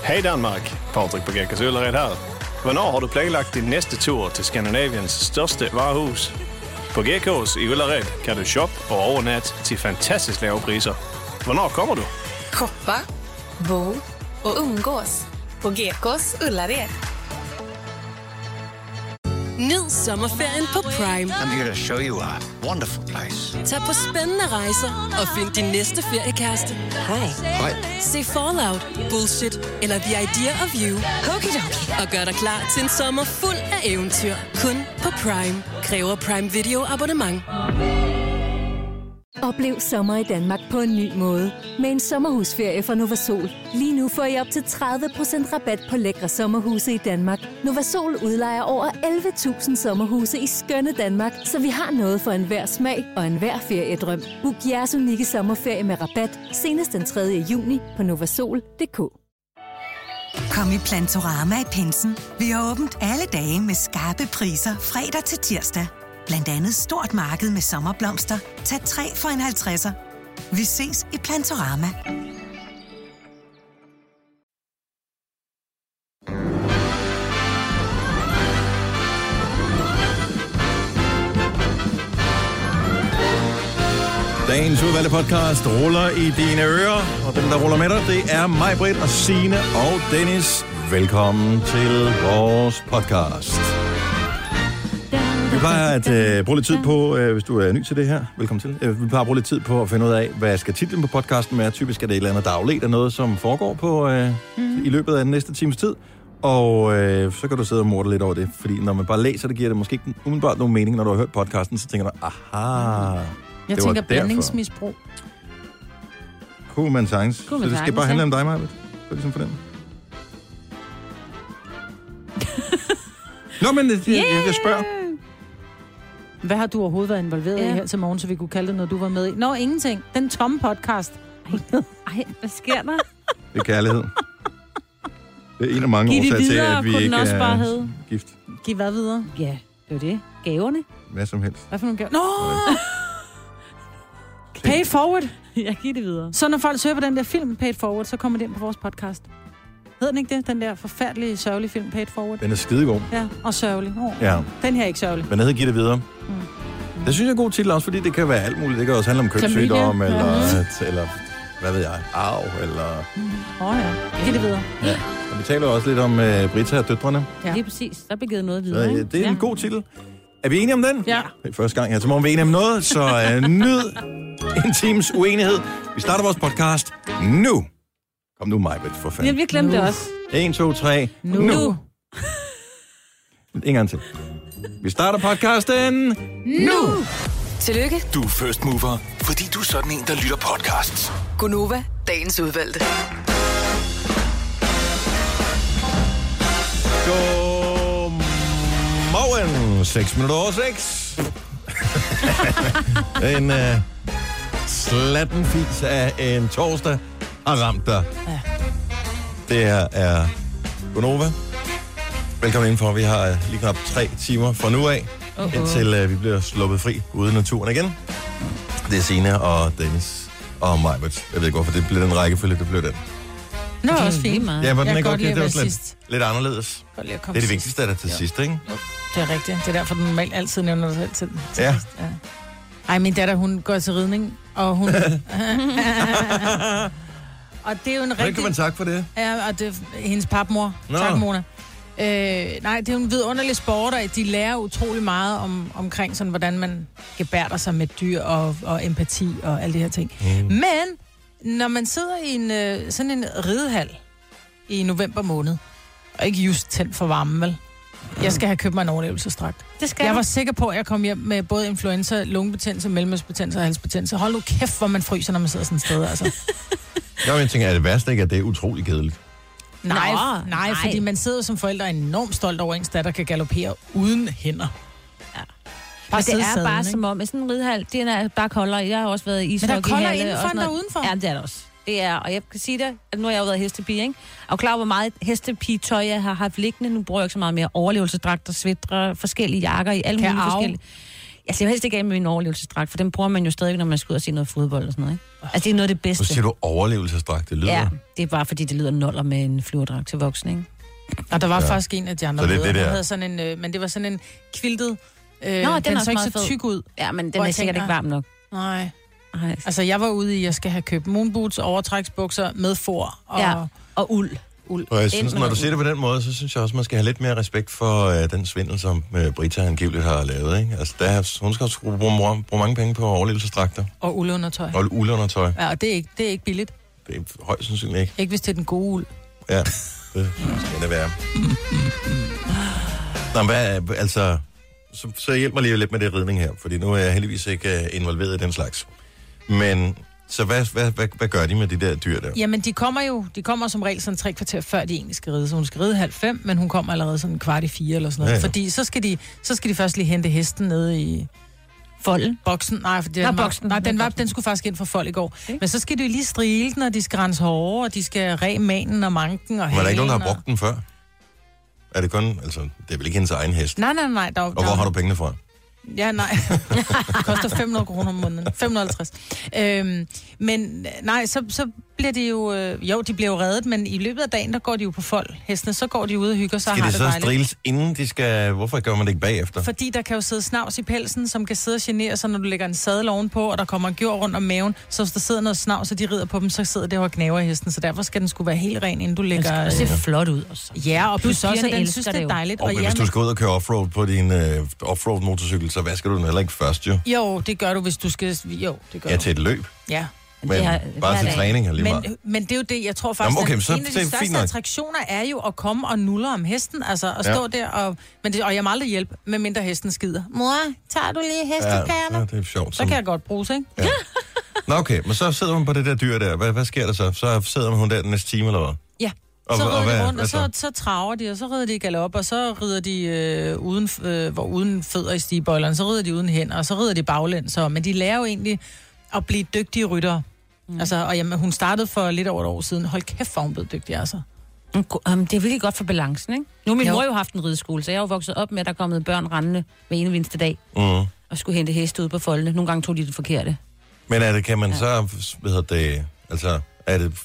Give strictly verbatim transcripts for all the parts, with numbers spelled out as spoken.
Hej Danmark, Patrick på Gekkas Ullared her. Hvornår har du planlagt din næste tur til Skandinaviens største varehus? På Gekkas i Ullared kan du shoppe og overnatte til fantastisk lave priser. Hvornår kommer du? Shoppa, bo och umgås på Gekkas Ullared. Nyd sommerferien på Prime. I'm here to show you a wonderful place. Tag på spændende rejser og find din næste feriekæreste. Hej. Hej. Se Fallout, Bullshit eller The Idea of You. Okidoki. Og gør dig klar til en sommer fuld af eventyr. Kun på Prime. Kræver Prime Video abonnement. Oplev sommer i Danmark på en ny måde. Med en sommerhusferie fra Novasol. Lige nu får I op til tredive procent rabat på lækre sommerhuse i Danmark. Novasol udlejer over elleve tusind sommerhuse i skønne Danmark, så vi har noget for enhver smag og enhver feriedrøm. Book jeres unikke sommerferie med rabat senest den tredje juni på novasol punktum d k. Kom i Plantorama i Pinsen. Vi har åbent alle dage med skarpe priser fredag til tirsdag. Blandt andet stort marked med sommerblomster. Tag tre for en halvtredser. Vi ses i Plantorama. Dagens udvalgte podcast ruller i dine ører, og dem, der ruller med dig, det er mig, Britt og Signe og Dennis. Velkommen til vores podcast. Vi plejer at øh, bruge lidt tid på, øh, hvis du er ny til det her, velkommen til. Øh, vi plejer at bruge lidt tid på at finde ud af, hvad skal titlen på podcasten være. Typisk er det et eller andet dagligt af noget, som foregår på øh, mm. i løbet af den næste times tid. Og øh, så kan du sidde og morde lidt over det, fordi når man bare læser det, giver det måske ikke umiddelbart nogen mening. Når du har hørt podcasten, så tænker du, aha, jeg det tænker var blandingsmisbrug. Kunne man sagtens. Så det skal bare handle om dig, Maja. Det er ligesom for den. Nå, men jeg, yeah. jeg, jeg spørger. Hvad har du overhovedet været involveret Ja. i her til morgen, så vi kunne kalde det noget, du var med i? Nå, ingenting. Den tomme podcast. Ej, ej, hvad sker der? Det er kærlighed. Det er en af mange Giv det årsager til, videre, at vi kunne den ikke også bare er hedde. gift. Giv hvad videre? Ja, det var det. Gaverne. Hvad som helst. Hvad for nogle gaver? Nå! Pay it forward. Jeg giver det videre. Så når folk søger på den der film, Pay it forward, så kommer det ind på vores podcast. Hedder den ikke det? Den der forfærdelige, sørgelige film, Pay it forward? Den er skidegod. Ja, og sørgelig. Oh. Ja. Den her er ikke sørgelig. Men hedder Giv det videre. Mm. Det synes jeg er en god titel også, fordi det kan være alt muligt. Det kan også handle om kønssygdom, Klamydia. eller, Ja. et, eller hvad ved jeg, arv, eller... Åh mm. oh, ja, giv det videre. Ja. Og vi taler også lidt om uh, Britta og døtrene. Ja. Lige præcis. Der blev givet noget videre. Så, uh, ikke? det er en ja. god titel. Er vi enige om den? Ja. Det er første gang her til morgen, vi er enige om noget, så uh, nyd en times uenighed. Vi starter vores podcast nu. Kom nu, Majbrit, for fanden. Ja, vi glemte det også. en, to, tre, Nu. nu. nu. En gang til. Vi starter podcasten Nu! Tillykke, Du er first mover, fordi du er sådan en, der lytter podcasts. Gunova, dagens udvalgte. Godmorgen. seks minutter over seks. en uh, slatten fis af en torsdag har ramt dig. Ja. Det her er Gunova. Velkommen indenfor. Vi har uh, lige knap tre timer fra nu af, uh-huh. indtil uh, vi bliver sluppet fri ude i naturen igen. Det er Signe og Dennis og Majbert. Jeg ved ikke, hvorfor det blev den rækkefølge, det blev den. Nå, det er også fint. Ja, var den jeg ikke godt okay? lide at Det var være sådan lidt, sidst. lidt anderledes. Godt lide at komme Det er det sidst. vigtigste, at det er til Ja. sidst, ikke? Det er rigtigt. Det er derfor, den normalt altid nævner dig selv til, til Ja. sidst. Ja. Ej, min datter, hun går til ridning, og hun... og det er jo en Hvordan kan rigtig... man takke for det? Ja, og det er hendes papmor. Nå. Tak, Mona. Øh, nej, det er jo en vidunderlig sport, og de lærer utrolig meget om, omkring, sådan, hvordan man gebærder sig med dyr og, og empati og alle de her ting. Mm. Men når man sidder i en, øh, sådan en ridehal i november måned, og ikke just tændt for varmen, vel? Jeg skal have købt mig en overlevelsesdragt. Det skal Jeg du. var sikker på, at jeg kom hjem med både influenza, lungebetændelse, mellemøstbetændelse og halsbetændelse. Hold nu kæft, hvor man fryser, når man sidder sådan et sted, altså. Jeg vil tænke, at det værste ikke, at det er utrolig kedeligt. Nej, Nå, nej, nej, fordi man sidder som forældre enormt stolt over, ens datter kan galopere uden hænder. Ja. Bare Men sidde det i er sadlen, bare ikke? som om, at sådan en ridehal, det er bare koldere. Jeg har også været i Men der er ishockeyhalle. koldere indenfor, og end sådan der noget. udenfor. Ja, det er der også. Det er, og jeg kan sige dig, at nu har jeg jo været hestepige, ikke? Og er klar, hvor meget hestepigetøj jeg har haft liggende. Nu bruger jeg ikke så meget mere overlevelsesdragter, sweatre, forskellige jakker i alle Kan mulige jeg arve? forskellige. Jeg ser helst ikke af med min overlevelsesdragt, for den bruger man jo stadig, når man skal ud og se noget fodbold og sådan noget, ikke? Altså, det er noget af det bedste. Hvad siger du overlevelsesdragt? Det lyder... Ja, det er bare fordi, det lyder noller med en flyverdragt til voksne, ikke? Og der var Ja. ja. faktisk en af de andre Så det er møder, det hun der. havde sådan en, øh, men det var sådan en kviltet, øh, Nå, Nå, den den er så også ikke meget så fed. tyk ud. Ja, men den Hvor er jeg sikkert tænker- ikke varm nok. Nej. Ej. Altså, jeg var ude i, at jeg skal have købt moonboots, overtræksbukser med for og Ja, og uld. uld. Og jeg Ind synes, med når du noget siger det på den måde, så synes jeg også, man skal have lidt mere respekt for øh, den svindel, som øh, Brita angiveligt har lavet. Ikke? Altså, der, er- hun skal også bruge, bruge, bruge mange penge på overlevelsesdragter Og uldundertøj. og uldundertøj. Ja, og det er ikke, det er ikke billigt. Det er højst sandsynligt ikke. Ikke hvis det er den gode uld. Ja, det skal det være. Nå, men hvad, er- altså, så, så hjælp mig lige lidt med det ridning her, fordi nu er jeg heldigvis ikke øh, involveret i den slags. Men, så hvad, hvad, hvad, hvad gør de med de der dyr der? Jamen, de kommer jo, de kommer som regel sådan tre kvarter før de egentlig skal ride. Så hun skal ride halv fem, men hun kommer allerede sådan kvart i fire eller sådan noget. Ja, Ja, ja. ja. Fordi så skal, de, så skal de først lige hente hesten nede i Folden. boksen. Nej, for Nå, den, var, boksen. nej, den, Nå, var, boksen. den skulle faktisk ind for folk i går. Okay. Okay. Men så skal de jo lige strile den, og de skal rense hår, og de skal ræ manen og manken og Men er der ikke nogen, der har halen, brugt den før? Er det kun, altså, det er vel ikke hendes egen hest? og... Nej, nej, nej. Der, Og hvor har du pengene fra? Ja, nej. Det koster fem hundrede kroner om måneden. fem hundrede og halvtreds. Øhm, men nej, så, så bliver de jo... Øh, jo, de bliver jo reddet, men i løbet af dagen, der går de jo på fold. Hestene, så går de ud og hygger sig og Skal har de det så dejligt. striles, inden de skal... Hvorfor gør man det ikke bagefter? Fordi der kan jo sidde snavs i pelsen, som kan sidde og genere sig, når du lægger en sadel ovenpå, og der kommer en gjord rundt om maven. Så hvis der sidder noget snavs, og de rider på dem, så sidder det og gnaver i hesten. Så derfor skal den skulle være helt ren, inden du Den lægger... skal se Øh, flot ud. Og så. ja, og plus også, pigerne at den elsker synes, det det er jo. dejligt. Og Og hvis ja, du skal ud og køre offroad på din uh, offroad-motorcykel, så vasker du den heller ikke først, jo. jo, det gør du, hvis du skal... Jo, det gør Ja, du. til et løb. Ja. Men Det er- bare hver til dag. træning er lige meget. Men, men det er jo det, jeg tror faktisk, Jamen, okay, at så en af det de er fint største nok. attraktioner er jo at komme og nulle om hesten, altså at stå Ja. der og... Men det, og jeg må aldrig hjælpe, med mindre hesten skider. Mor, tager du lige Ja, hestekærne? ja, det er sjovt. Så Som... kan jeg godt bruges, ikke? Ja. Nå, okay, men så sidder hun på det der dyr der. Hvad, hvad sker der så? Så sidder hun der den næste time, eller hvad? Ja. Og- Så og rider hvad- de rundt, hvad og så, så? så traver de, og så rider de i galop, og så rider de øh, uden, øh, hvor, uden fødder i stigbøjlerne, så rider de uden hænder, og så rider de baglæns. Så, men de lærer jo egentlig at blive dygtige ryttere. Mm. Altså, og jamen, hun startede for lidt over et år siden. Hold kæft, hvor hun blev dygtig, altså. Um, det er virkelig godt for balancen, ikke? Nu har min Jo. mor jo haft en rideskole, så jeg er jo vokset op med, at der er kommet børn rendende hver ene eneste dag, Mm. og skulle hente heste ud på foldene. Nogle gange tog de det forkerte. Men er det, kan man ja. så, hvad hedder det, altså, er det,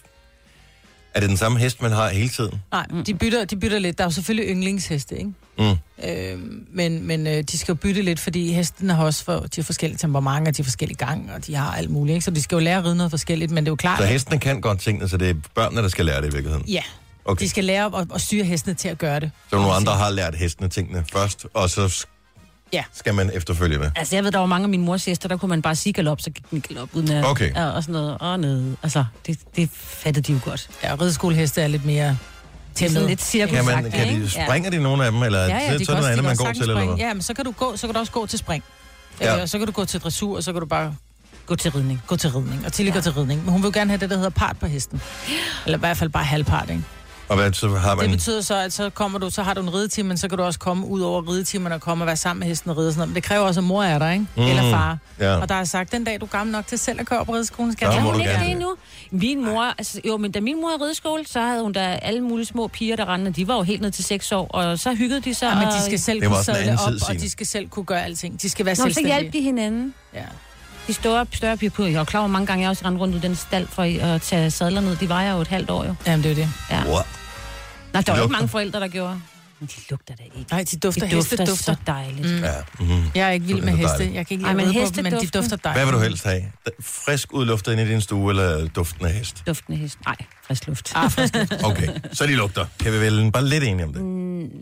er det den samme hest, man har hele tiden? Nej, de bytter, de bytter lidt. Der er jo selvfølgelig yndlingsheste, ikke? Mm. Øh, men men øh, de skal jo bytte lidt, fordi hestene har også for, de har forskellige temperamenter, de har forskellige gang, og de har alt muligt, ikke? Så de skal jo lære at ride noget forskelligt, men det er jo klart... Så at- hestene kan godt tingene, så det er børnene, der skal lære det i virkeligheden? Ja, Okay. de skal lære at, at styre hestene til at gøre det. Så nogle andre har lært hestene tingene først, og så sk- Ja. skal man efterfølge med? Altså, jeg ved, der var mange af mine mors hester, der kunne man bare sige galop, så gik den i galop uden at... Okay. Og, og sådan noget. Og ned. Altså, det, det fattede de jo godt. Ja, rideskoleheste er lidt mere Det er tæmmet. sådan lidt cirkus. Kan, man, kan de, springer de nogle af dem, eller Ja, ja, så, de så er kan det noget også, andet, de man kan går sagtens til, eller springe. hvad? Ja, men så kan du gå, så kan du også gå til spring. Ja. Ja. Øh, så kan du gå til dressur, og så kan du bare Gå til ridning. gå til ridning. Og Tilly ja. går til ridning. Men hun vil jo gerne have det, der hedder part på hesten. Eller i hvert fald bare halvpart, ikke? Og hvad, så har man... Det betyder så, at så kommer du, så har du en ridetime, men så kan du også komme ud over ridetimen og komme og være sammen med hesten og ride og sådan noget. Men det kræver også, at mor er der, ikke? Mm. Eller far. Ja. Og der er sagt, den dag du er gammel nok til selv at køre på rideskolen, skal Ja, jeg må Er du hun ikke gerne. det endnu? Min mor, altså, jo, men da min mor havde rideskole, så havde hun da alle mulige små piger, der rendte. De var jo helt ned til seks år, og så hyggede de sig. Ja, men og... de skal selv Det var kunne også en sadle anden op, tid, Signe. og de skal selv kunne gøre alting. De skal være Nå, så selvstændige. hjalp de hinanden. Ja. De store, større piger på. Jeg var klar over mange gange, jeg også rendte rundt i den stald for at tage sadler ned. De vejer jo et halvt år jo. Jamen, det er jo det. Ja. Wow. Nej, der var lugter. ikke mange forældre, der gjorde. Men de lugter da ikke. Nej, de dufter. De dufter, Heste dufter. så dejligt. Mm. Ja. Mm-hmm. Jeg er ikke vild Det med er heste. dejligt. Jeg kan ikke Ej, lide men at ride på dem, men de hesteduften. dufter Hvad dejligt. vil du helst have? Frisk udluft ind i din stue, eller duften af hest? Duftende hest. Nej, frisk luft. Ah, frisk luft. Okay, så de lugter. Kan vi vel bare lidt enige om det?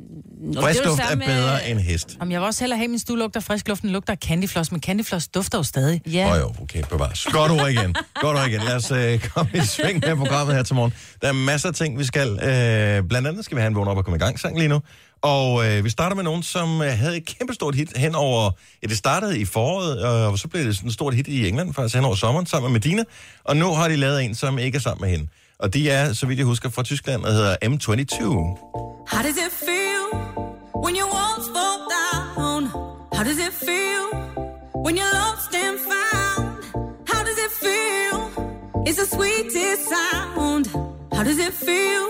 Nå, Frisk det jo luft er samme bedre med- end hest. Jamen, jeg vil også hellere have, at min stue lugter frisk luft, end lugter af candyfloss, men candyfloss dufter jo stadig. Ja. Åh oh, jo, okay, bevares. Godt ord igen. Godt ord igen. Lad os øh, komme i sving med programmet her til morgen. Der er masser af ting, vi skal. Øh, blandt andet skal vi have en vågen op og komme i gang sang lige nu. Og øh, vi starter med nogen, som øh, havde et kæmpestort hit hen over... Ja, det startede i foråret, og så blev det sådan et stort hit i England, faktisk hen over sommeren, sammen med Medina. Og nu har de lavet en, som ikke er sammen med hende. Og de er, så vidt jeg husker, fra Tyskland, der hedder M toogtyve. How does it feel when your walls fall down? How does it feel when you're lost and found? How does it feel? It's the sweetest sound. How does it feel?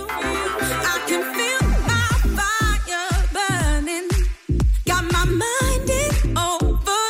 I can feel my fire burning. Got my mind in over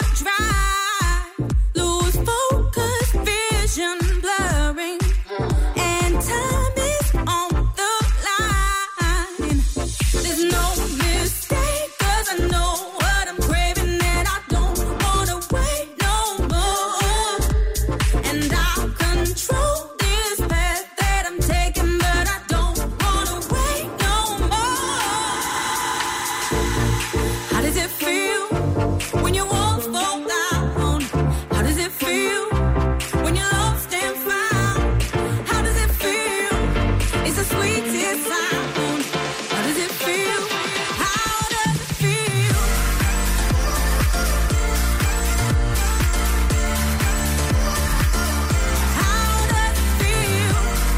sweetest sound. How does it feel? How does it feel? How does it feel?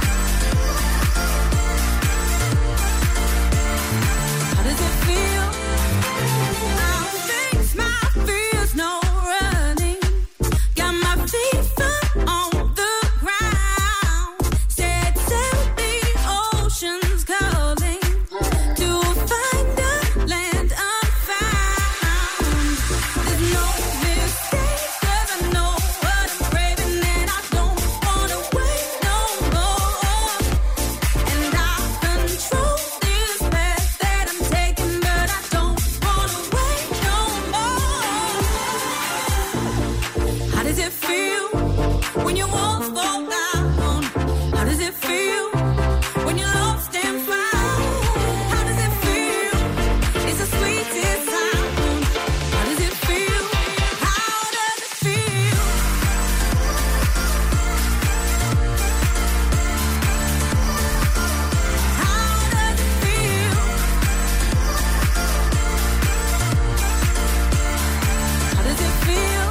How does it feel? Now face my fears, no running. Got my feet firm on the ground. Set sail the oceans calling to find a land unfound. There's no mistake, 'cause I know what I'm craving, and I don't wanna wait no more. And I control this path that I'm taking, but I don't wanna wait no more. How does it feel when your walls fall down? How does it feel when you're lost and found? How does it feel? It's the sweetest sound. How does it feel? How does it feel? How does it feel? How does it feel?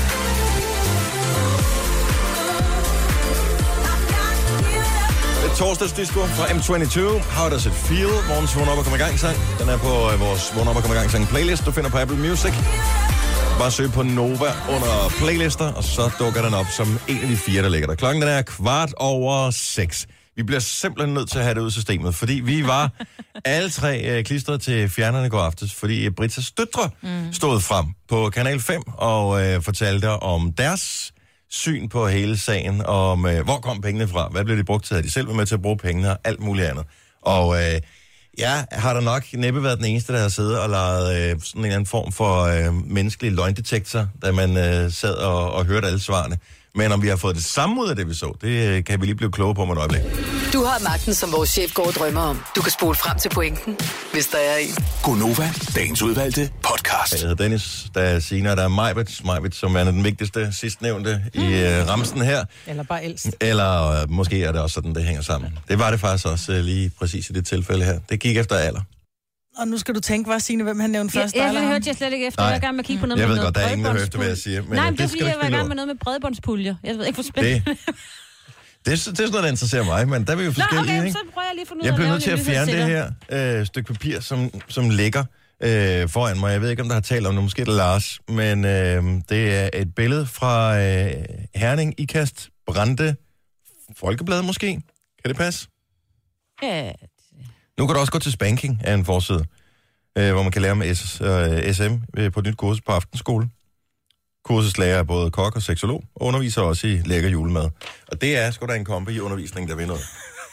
Det er torsdagsdisco fra M toogtyve. How does it feel? Morgens vågn op og komme i gang sang. Den er på øh, vores vågn op og komme i gang sang playlist. Du finder på Apple Music. Bare søg på Nova under playlister, og så dukker den op som en af de fire, der ligger der. Klokken den er kvart over seks. Vi bliver simpelthen nødt til at have det ud af systemet, fordi vi var alle tre øh, klistret til fjerneren i går aftes, fordi Britas døtre mm. stod frem på Kanal fem og øh, fortalte om deres syn på hele sagen, om øh, hvor kom pengene fra, hvad blev de brugt til, at de selv var med til at bruge pengene og alt muligt andet. Og øh, jeg har da nok næppe været den eneste, der har siddet og lavet øh, sådan en eller anden form for øh, menneskelig løgndetektor, da man øh, sad og, og hørte alle svarene. Men om vi har fået det samme ud af det, vi så, det øh, kan vi lige blive kloge på om et øjeblik. Du har magten, som vores chef går og drømmer om. Du kan spole frem til pointen, hvis der er en. Gonova, dagens udvalgte podcast. Jeg hedder Dennis, der er Signe, og der er Majbet, Majbet, som er den vigtigste sidstnævnte i øh, ramsen her. Eller bare ældst. Eller øh, måske er det også sådan, det hænger sammen. Det var det faktisk også øh, lige præcis i det tilfælde her. Det gik efter alder. Og nu skal du tænke, hvad Signe, hvem han nævnte først. Jeg, jeg hørte jeg slet ikke efter. Nej. Jeg var i gang med at kigge på noget Jeg med ved noget godt, der er ingen, der hørte, bredbåndspulje. hvad jeg siger. Men Nej, øh, men det er fordi, skal du jeg ikke var i spille gang over. med noget med bredbåndspuljer. Jeg ved ikke, hvor spændende. Det, det, er, det er sådan noget, der interesserer mig, men der er vi jo forskellige, Nå, okay, ikke? så prøver jeg lige at finde ud af Jeg bliver at nødt til lave at en fjerne nyhed det her øh, stykke papir, som, som ligger øh, foran mig. Jeg ved ikke, om der har talt om det, måske er det Lars, men øh, det er et billede fra øh, Herning Ikast Brande Folkeblad måske. Kan det passe? Ja. Nu kan du også gå til spanking af en forside, øh, hvor man kan lære om S, øh, S M øh, på et nyt kursus på aftenskole. Kursuslærer er både kok og seksolog, og underviser også i lækker julemad. Og det er sgu da en kombi i undervisning, der vil noget.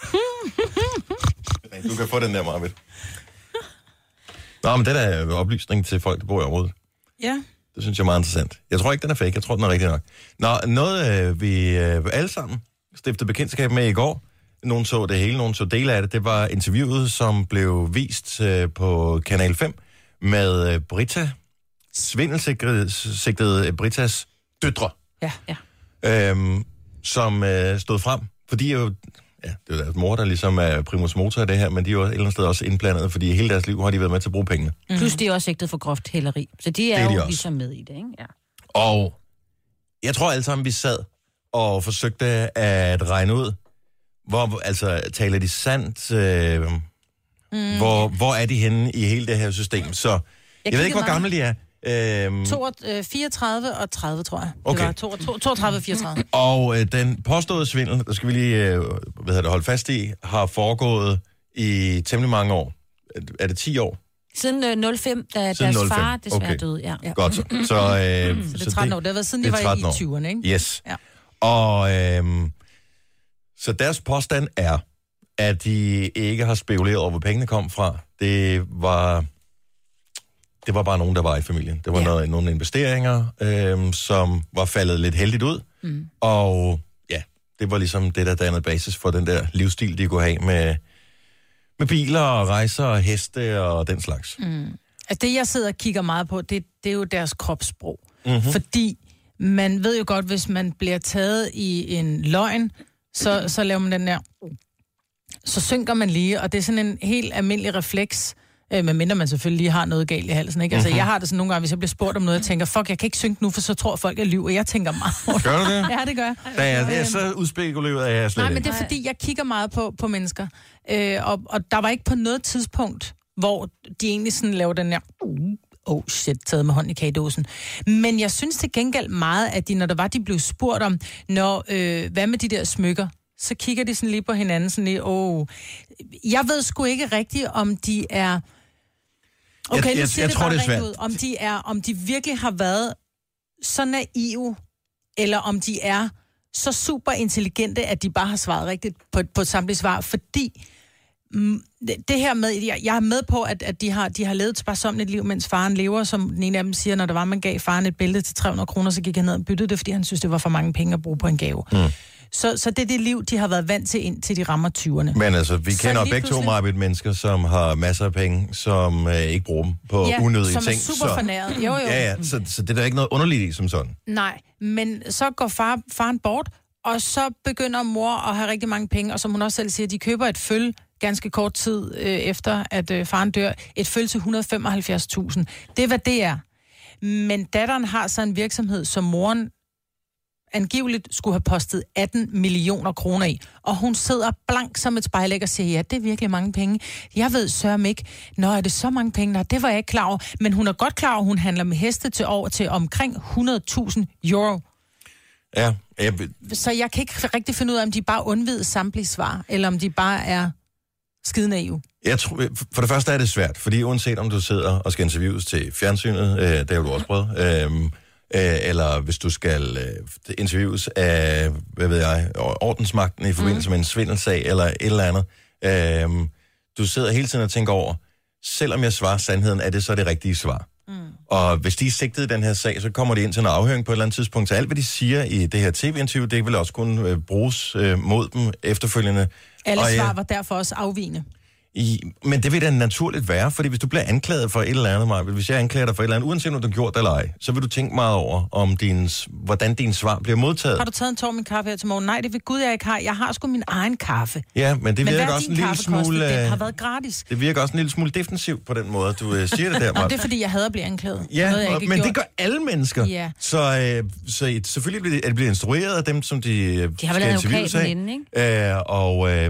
Du kan få den der, Marvitt. Nå, men det der er oplysning til folk, der bor i området. Ja. Det synes jeg er meget interessant. Jeg tror ikke, den er fake. Jeg tror, den er rigtig nok. Nå, noget øh, vi øh, alle sammen stiftede bekendtskab med i går. Nogen så det hele, nogen så dele af det. Det var interviewet, som blev vist øh, på Kanal fem med øh, Brita. Svindelsigtede Britas døtre. Ja, ja. Øhm, som øh, stod frem. Fordi jo, ja, det er jo deres mor, der ligesom er primus motor i det her, men de er jo et eller andet sted også indblandet, fordi hele deres liv har de været med til at bruge pengene. Mm. Plus de er også sigtet for groft hæleri. Så de er, er de jo også. ligesom med i det, ikke? Ja. Og jeg tror alle sammen, vi sad og forsøgte at regne ud, hvor, altså, taler de sandt? Øh, mm. hvor, hvor er de henne i hele det her system? Så jeg, jeg ved ikke, hvor gamle de er. Øhm, to, øh, fireogtredive og tredive, tror jeg. Okay. Det var to, to, toogtredive og fireogtredive. Og øh, den påståede svindel, der skal vi lige øh, hvad hedder det, holde fast i, har foregået i temmelig mange år. Er det ti år? Siden øh, nul fem, da Siden deres nul fem. far desværre Okay. døde. Ja. Ja. Godt så. Så, øh, Så det er tretten år. Det har været siden de det er var tretten i år. tyverne, ikke? Yes. Ja. Og øh, så deres påstand er, at de ikke har spekuleret over, hvor pengene kom fra. Det var... Det var bare nogen, der var i familien. Det var ja. noget, nogle investeringer, øhm, som var faldet lidt heldigt ud. Mm. Og ja, det var ligesom det, der dannede basis for den der livsstil, de kunne have med, med biler og rejser og heste og den slags. Mm. Altså det, jeg sidder og kigger meget på, det, det er jo deres kropssprog. Mm-hmm. Fordi man ved jo godt, hvis man bliver taget i en løgn, så, så laver man den der... så synker man lige, og det er sådan en helt almindelig refleks, øh, medmindre man selvfølgelig lige har noget galt i halsen, ikke? Altså, Mhm. jeg har det sådan nogle gange, hvis jeg bliver spurgt om noget, jeg tænker, fuck, jeg kan ikke synke nu, for så tror folk, jeg lyver, og jeg tænker meget. Gør du det? Ja, det gør jeg. Da jeg, det er så udspekuleret, at jeg slet Nej, men ikke. det er fordi, jeg kigger meget på, på mennesker, øh, og, og der var ikke på noget tidspunkt, hvor de egentlig sådan laver den her, oh shit, taget med hånden i kagedåsen. Men jeg synes til gengæld meget, at de, når der var, de blev spurgt om, når, øh, hvad med de der smykker, så kigger de sådan lige på hinanden, sådan lige, åh, oh. Jeg ved sgu ikke rigtigt, om de er, okay, Jeg- nu jeg- siger jeg det tror, bare det er rent svært. ud, om de er, om de virkelig har været så naive, eller om de er så super intelligente, at de bare har svaret rigtigt på, på et samtligt svar, fordi mm, det, det her med, jeg, jeg er med på, at, at de, har, de har levet et sparsomligt liv, mens faren lever, som den ene af dem siger, når der var, man gav faren et bælte til tre hundrede kroner, så gik han ned og byttede det, fordi han synes, det var for mange penge at bruge på en gave. Mm. Så, så det er det liv, de har været vant til, indtil de rammer tyverne. Men altså, vi Så kender lige begge to pludselig- meget mennesker, som har masser af penge, som øh, ikke bruger dem på Ja, unødige som er ting. super fornæret. Jo, jo. Ja, ja, så, så det er der ikke noget underligt i som sådan. Nej, men så går far, faren bort, og så begynder mor at have rigtig mange penge, og som hun også selv siger, de køber et føl ganske kort tid øh, efter, at øh, faren dør. Et føl til et hundrede og femoghalvfjerds tusind. Det er, hvad det er. Men datteren har så en virksomhed, som moren angiveligt skulle have postet atten millioner kroner i. Og hun sidder blank som et spejlæg og siger, ja, det er virkelig mange penge. Jeg ved sørme ikke, nå, er det så mange penge? Nå, det var jeg ikke klar over. Men hun er godt klar over, at hun handler med heste til over til omkring hundrede tusind euro. Ja, jeg, Så jeg kan ikke rigtig finde ud af, om de bare undvider samtlige svar, eller om de bare er skide naive. jeg tror, for det første er det svært, fordi uanset om du sidder og skal interviews til fjernsynet, øh, det har du også prøvet, øh, øh, eller hvis du skal øh, interviews af, hvad ved jeg, ordensmagten i forbindelse mm. med en svindelsag, eller et eller andet. Øh, du sidder hele tiden og tænker over, selvom jeg svarer sandheden, er det så det rigtige svar? Mm. Og hvis de er sigtet i den her sag, så kommer de ind til en afhøring på et eller andet tidspunkt. Så alt, hvad de siger i det her tv-interview, det vil også kunne øh, bruges øh, mod dem efterfølgende. Alle Og, svar øh, var derfor også afvigende. I, men det vil da naturligt være, fordi hvis du bliver anklaget for et eller andet, Maja, hvis jeg anklager dig for et eller andet, uanset om du har gjort det eller ej, så vil du tænke meget over, om din, hvordan din svar bliver modtaget. Har du taget en tår min kaffe her til morgen? Nej, det vil Gud, jeg ikke har. Jeg har sgu min egen kaffe. Ja, men det Men virker hvad også din en lille kaffe smule... kostet? Den øh, har været gratis. Det virker også en lille smule defensivt på den måde, du øh, siger det der, Nå, Maja. det er fordi, jeg hader at blive anklaget. for Ja, noget, jeg og, ikke men gjort. det gør alle mennesker. Ja. Så, øh, så et- selvfølgelig bliver det, er det bliver instrueret af dem, som de, øh, De har vel skal en interviews advokat af. inden, ikke? Øh, og øh,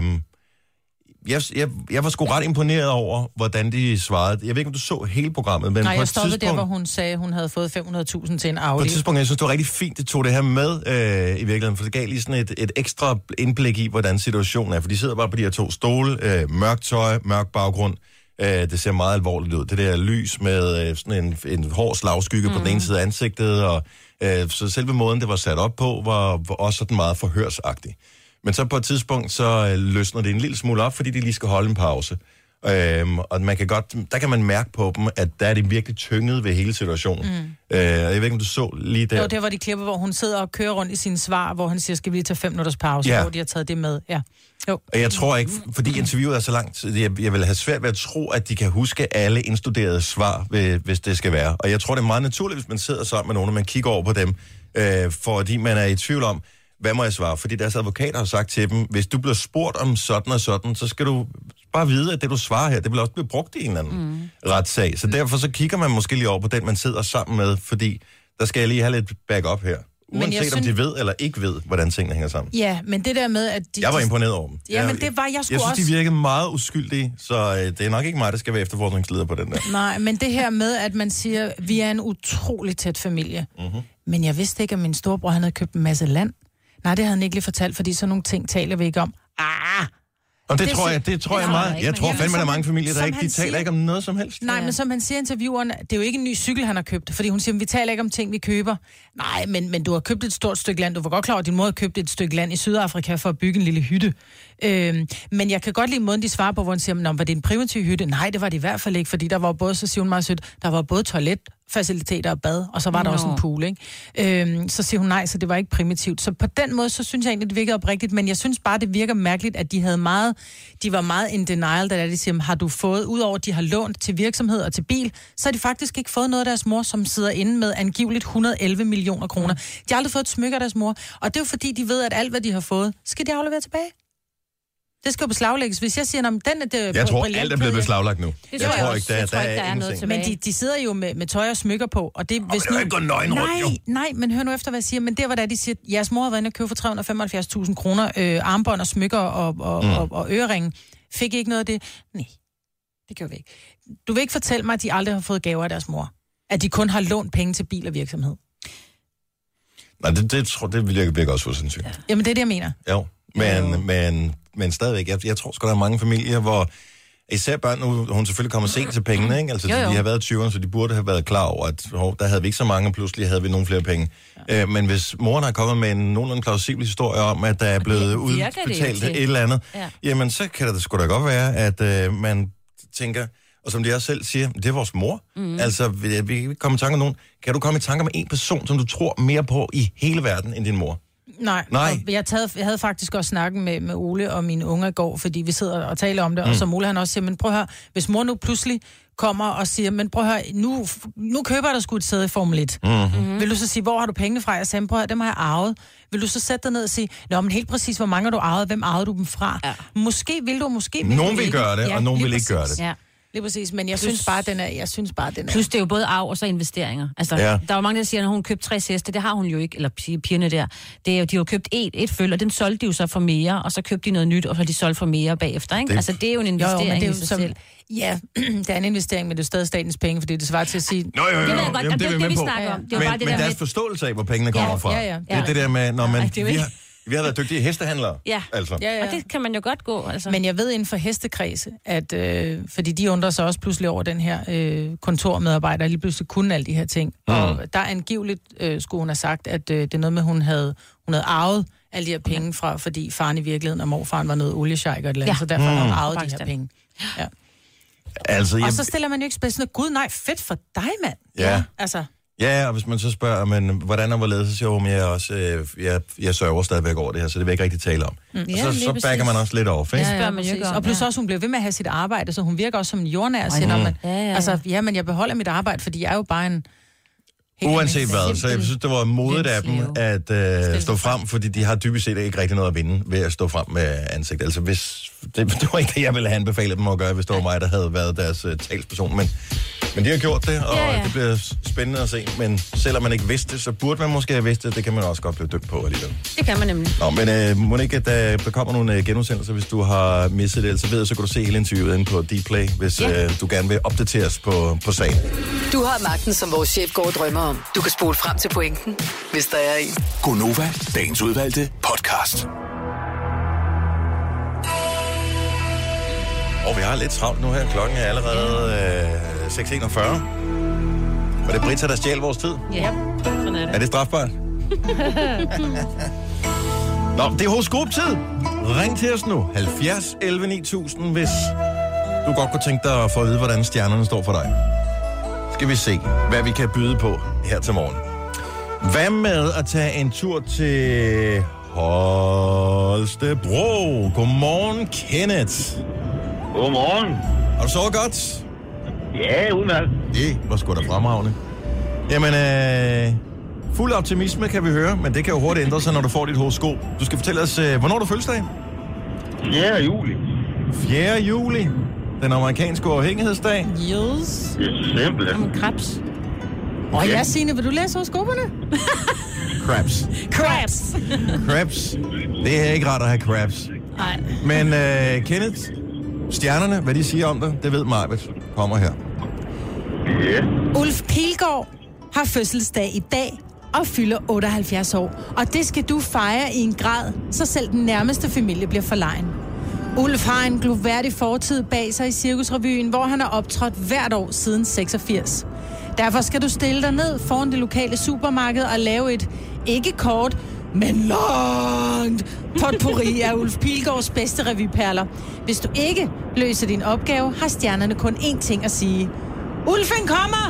jeg, jeg, jeg var sgu ret imponeret over, hvordan de svarede. Jeg ved ikke, om du så hele programmet, men Nej, på jeg et stoppede der, tidspunkt... hvor hun sagde, at hun havde fået fem hundrede tusind til en På Audi. et tidspunkt, jeg synes, det var rigtig fint, det tog det her med øh, i virkeligheden, for det gav lige sådan et, et ekstra indblik i, hvordan situationen er. For de sidder bare på de her to stole, øh, mørkt tøj, mørk baggrund. Øh, det ser meget alvorligt ud. Det der lys med øh, sådan en, en hård slagskygge mm. på den ene side af ansigtet, og øh, så selve måden, det var sat op på, var, var også sådan meget forhørsagtig. Men så på et tidspunkt, så øh, løsner det en lille smule op, fordi de lige skal holde en pause. Øhm, og man kan godt, der kan man mærke på dem, at der er de virkelig tynget ved hele situationen. Mm. Øh, jeg ved ikke, om du så lige der. Jo, der var de klipper, hvor hun sidder og kører rundt i sine svar, hvor han siger, skal vi lige tage fem minutters pause, Ja. hvor de har taget det med. Ja. Jo. Og jeg tror ikke, fordi interviewet er så langt, jeg, jeg vil have svært ved at tro, at de kan huske alle indstuderede svar, hvis det skal være. Og jeg tror, det er meget naturligt, hvis man sidder sammen med nogen, og man kigger over på dem, øh, fordi man er i tvivl om, hvad må jeg svare? Fordi deres advokater har sagt til dem, hvis du bliver spurgt om sådan og sådan, så skal du bare vide, at det du svarer her, det vil også blive brugt i en eller anden mm. retssag. Så derfor så kigger man måske lige over på den, man sidder sammen med, fordi der skal jeg lige have lidt backup her. Uanset jeg synes... om synes- de ved eller ikke ved, hvordan tingene hænger sammen. Ja, men det der med, at de... Jeg var imponeret over dem. Ja, men det var jeg sgu Jeg synes, også. de virkede meget uskyldige, så øh, det er nok ikke mig, der skal være efterforskningsleder på den der. Nej, men det her med, at man siger, vi er en utrolig tæt familie. Mm-hmm. Men jeg vidste ikke, at min storebror han havde købt en masse land. Nej, det havde han ikke lige fortalt, fordi sådan nogle ting taler vi ikke om. Ah! Og det, Det tror sy- jeg, det tror det jeg har jeg meget. ikke, Jeg men tror jamen, fandme, der er som mange han- familier, der som ikke, de han taler siger- ikke om noget som helst. Nej, men som han siger intervieweren, det er jo ikke en ny cykel, han har købt. Fordi hun siger, vi taler ikke om ting, vi køber. Nej, men, men du har købt et stort stykke land. Du var godt klar over, at din mor har købt et stykke land i Sydafrika for at bygge en lille hytte. Øhm, men jeg kan godt lide måden, de svarer på, hvor hun siger, var det en primitiv hytte? Nej, det var det i hvert fald ikke, fordi der var både, så siger hun meget sødt, der var både toiletfaciliteter og bad, og så var der Nå. også en pool, ikke? Øhm, så siger hun nej, så det var ikke primitivt. Så på den måde, så synes jeg egentlig, det virkede oprigtigt, men jeg synes bare, det virker mærkeligt, at de havde meget, de var meget in denial, da de siger, har du fået, udover at de har lånt til virksomhed og til bil, så har de faktisk ikke fået noget af deres mor, som sidder inde med angiveligt et hundrede og elleve millioner kroner. De har aldrig fået et smykke af deres mor, og det er jo fordi, de ved, at alt, hvad de har fået, skal de aflevere tilbage. Det skal jo beslaglægges. Hvis jeg siger, om den er det... Jeg tror, alt er blevet beslaglagt nu. Det Jeg tror tror jeg ikke, der, også. der, Jeg tror er ikke, der er noget ingenting. tilbage. Men de, de sidder jo med, med tøj og smykker på, og det... Oh, hvis men det er jo ikke gået nøgen rundt, nej, jo. nej, men hør nu efter, hvad jeg siger. Men det var da de siger, jeres mor har været inde og købe for tre hundrede og femoghalvfjerds tusind kroner øh, armbånd og smykker og, og, mm. og, og øreringe. Fik I ikke noget af det? Nej, det gør vi ikke. Du vil ikke fortælle mig, at de aldrig har fået gaver af deres mor? At de kun har lånt penge til bil og virksomhed? Nej, det, det, tror, det vil jeg virkelig også få sandsynligt. Ja. Jamen, det er det, jeg mener. Jo, men, men, men stadigvæk, jeg, jeg tror sgu, der er mange familier, hvor især børn, nu hun selvfølgelig kommer sent til pengene, ikke? Altså, Jo, jo. de har været tyverne, så de burde have været klar over, at hov, der havde vi ikke så mange, og pludselig havde vi nogle flere penge. Ja. Øh, men hvis moren har kommet med en nogenlunde plausibel historie om, at der er blevet udbetalt et eller andet, Ja. jamen så kan det sgu da godt være, at øh, man tænker, og som de også selv siger, det er vores mor. Mm. Altså, vi, vi kan ikke komme i tanke om nogen. Kan du komme i tanke om en person, som du tror mere på i hele verden, end din mor? Nej, Nej. Og jeg, taget, jeg havde faktisk også snakket med, med Ole og mine unger i går, fordi vi sidder og taler om det, mm. og som Ole han også siger, men prøv at høre, hvis mor nu pludselig kommer og siger, men prøv at høre, nu, nu køber jeg dig sgu et sæde i Formel et. Mm-hmm. Vil du så sige, hvor har du pengene fra? Jeg sagde, prøv at høre, dem har jeg arvet. Vil du så sætte dig ned og sige, nå, men helt præcis, hvor mange har du arvet? Hvem arvede du dem fra? Ja. Måske vil du, måske vil Nogen du vil ikke. gøre det, Ja, og nogen lige vil ikke præcis. gøre det. Ja. Lige præcis, men jeg synes bare, den er... Jeg synes bare, den er... Plus det er jo både arv og så investeringer. Altså, Ja. der er jo mange, der siger, at hun købte tre heste. Det har hun jo ikke, eller pige- pigerne der. Det er jo, de har jo købt et, et føl, og den solgte de jo så for mere, og så købte de noget nyt, og så har de solgt for mere bagefter, ikke? Det- Altså, det er jo en Jo, jo, investering men det er i jo sig som... selv. Ja, det er en investering, men det er stadig statens penge, fordi det svarer til at sige... Nå, jo, jo, jo. Det ved jeg godt. Jamen, Jamen, det er det er vi det, med vi på. snakker om. Det er jo Men, bare det men der deres med... forståelse af, hvor pengene kommer Ja, fra. ja, ja. Det er det der med, når man... Nej, det er jo vi, ikke- har, vi har været dygtige hestehandlere. Ja. Altså. Ja, ja. Og det kan man jo godt gå, altså. Men jeg ved inden for hestekredse, at, øh, fordi de undrer sig også pludselig over den her øh, kontormedarbejder, der lige pludselig kunne alle de her ting. Mm. Og der er angiveligt, øh, skulle hun have sagt, at øh, det er noget med, hun havde, hun havde arvet alle de her penge fra, fordi faren i virkeligheden og morfaren var noget oliesjejk og et eller andet, Ja. så derfor har hun Mm. arvet de her Pakistan. penge. Ja. Altså, jeg, Og så stiller man jo ikke spørgsmål, gud nej, fedt for dig, mand. Ja. Altså, ja, og hvis man så spørger, men hvordan og hvorledes, så siger hun, jeg, også, øh, jeg, jeg sørger stadigvæk over det her, så det vil jeg ikke rigtig tale om. Mm. Ja, så lige så præcis. backer man også lidt off, ikke? Ja, ja, spørger man jo ikke præcis. om, Og plus ja. også, hun bliver ved med at have sit arbejde, så hun virker også som en jordnær, siger, når man, Ja, ja, ja. altså, ja, men jeg beholder mit arbejde, fordi jeg er jo bare en... helt Uanset almindelig- hvad, så jeg synes, det var modigt af dem at øh, stå frem, fordi de har dybest set ikke rigtig noget at vinde ved at stå frem med ansigt. Altså, hvis, det, det var ikke det, jeg ville have anbefalet dem at gøre, hvis det var mig, der havde været deres uh, talsperson. Men, men de har gjort det, og Ja, ja. det bliver spændende at se. Men selvom man ikke vidste det, så burde man måske have vidst det. Det kan man også godt blive dømt på alligevel. Det kan man nemlig. Nå, men øh, må ikke, at der, der kommer nogle øh, genudsendelser, hvis du har misset det, så ved jeg, så kan du se hele interviewet inde på Dplay, hvis Ja. øh, du gerne vil opdateres på, på sagen. Du har magten, som vores chef går og drømmer om. Du kan spole frem til pointen, hvis der er en. Gonova, dagens udvalgte podcast. Og vi har lidt travlt nu her. Klokken er allerede øh, seks enogfyrre. Var det Britta, der stjal vores tid? Ja, sådan er det. Er det strafbart? Nå, det er horoskop-tid. Ring til os nu. halvfjerds elleve ni tusind, hvis du godt kunne tænke dig at få at vide, hvordan stjernerne står for dig. Skal vi se, hvad vi kan byde på her til morgen. Hvad med at tage en tur til Holstebro? Godmorgen, Kenneth. Godmorgen. Har du sovet godt? Ja, udmærket. Det var sgu da fremragende. Jamen, øh, fuld optimisme kan vi høre, men det kan jo hurtigt ændre sig, når du får dit horoskop. Du skal fortælle os, øh, hvornår du fødselsdag? fjerde juli. fjerde juli. Den amerikanske uafhængighedsdag. Yes. Det er simpelt. Om krebs. Og okay. Jeg, Signe, vil du læse horoskoperne? Crabs. Crabs. Crabs. Det er ikke rart at have crabs. Nej. Men øh, Kenneth, stjernerne, hvad de siger om det, det ved Majbet. Kommer her. Ja. Ulf Pilgaard har fødselsdag i dag og fylder otteoghalvfjerds år. Og det skal du fejre i en grad, så selv den nærmeste familie bliver forlegen. Ulf har en gloværdig fortid bag sig i Cirkusrevyen, hvor han har optrådt hvert år siden seksogfirs. Derfor skal du stille dig ned foran det lokale supermarked og lave et ikke kort, men langt potpourri af Ulf Pilgaards bedste revyperler. Hvis du ikke løser din opgave, har stjernerne kun én ting at sige. Ulfen kommer!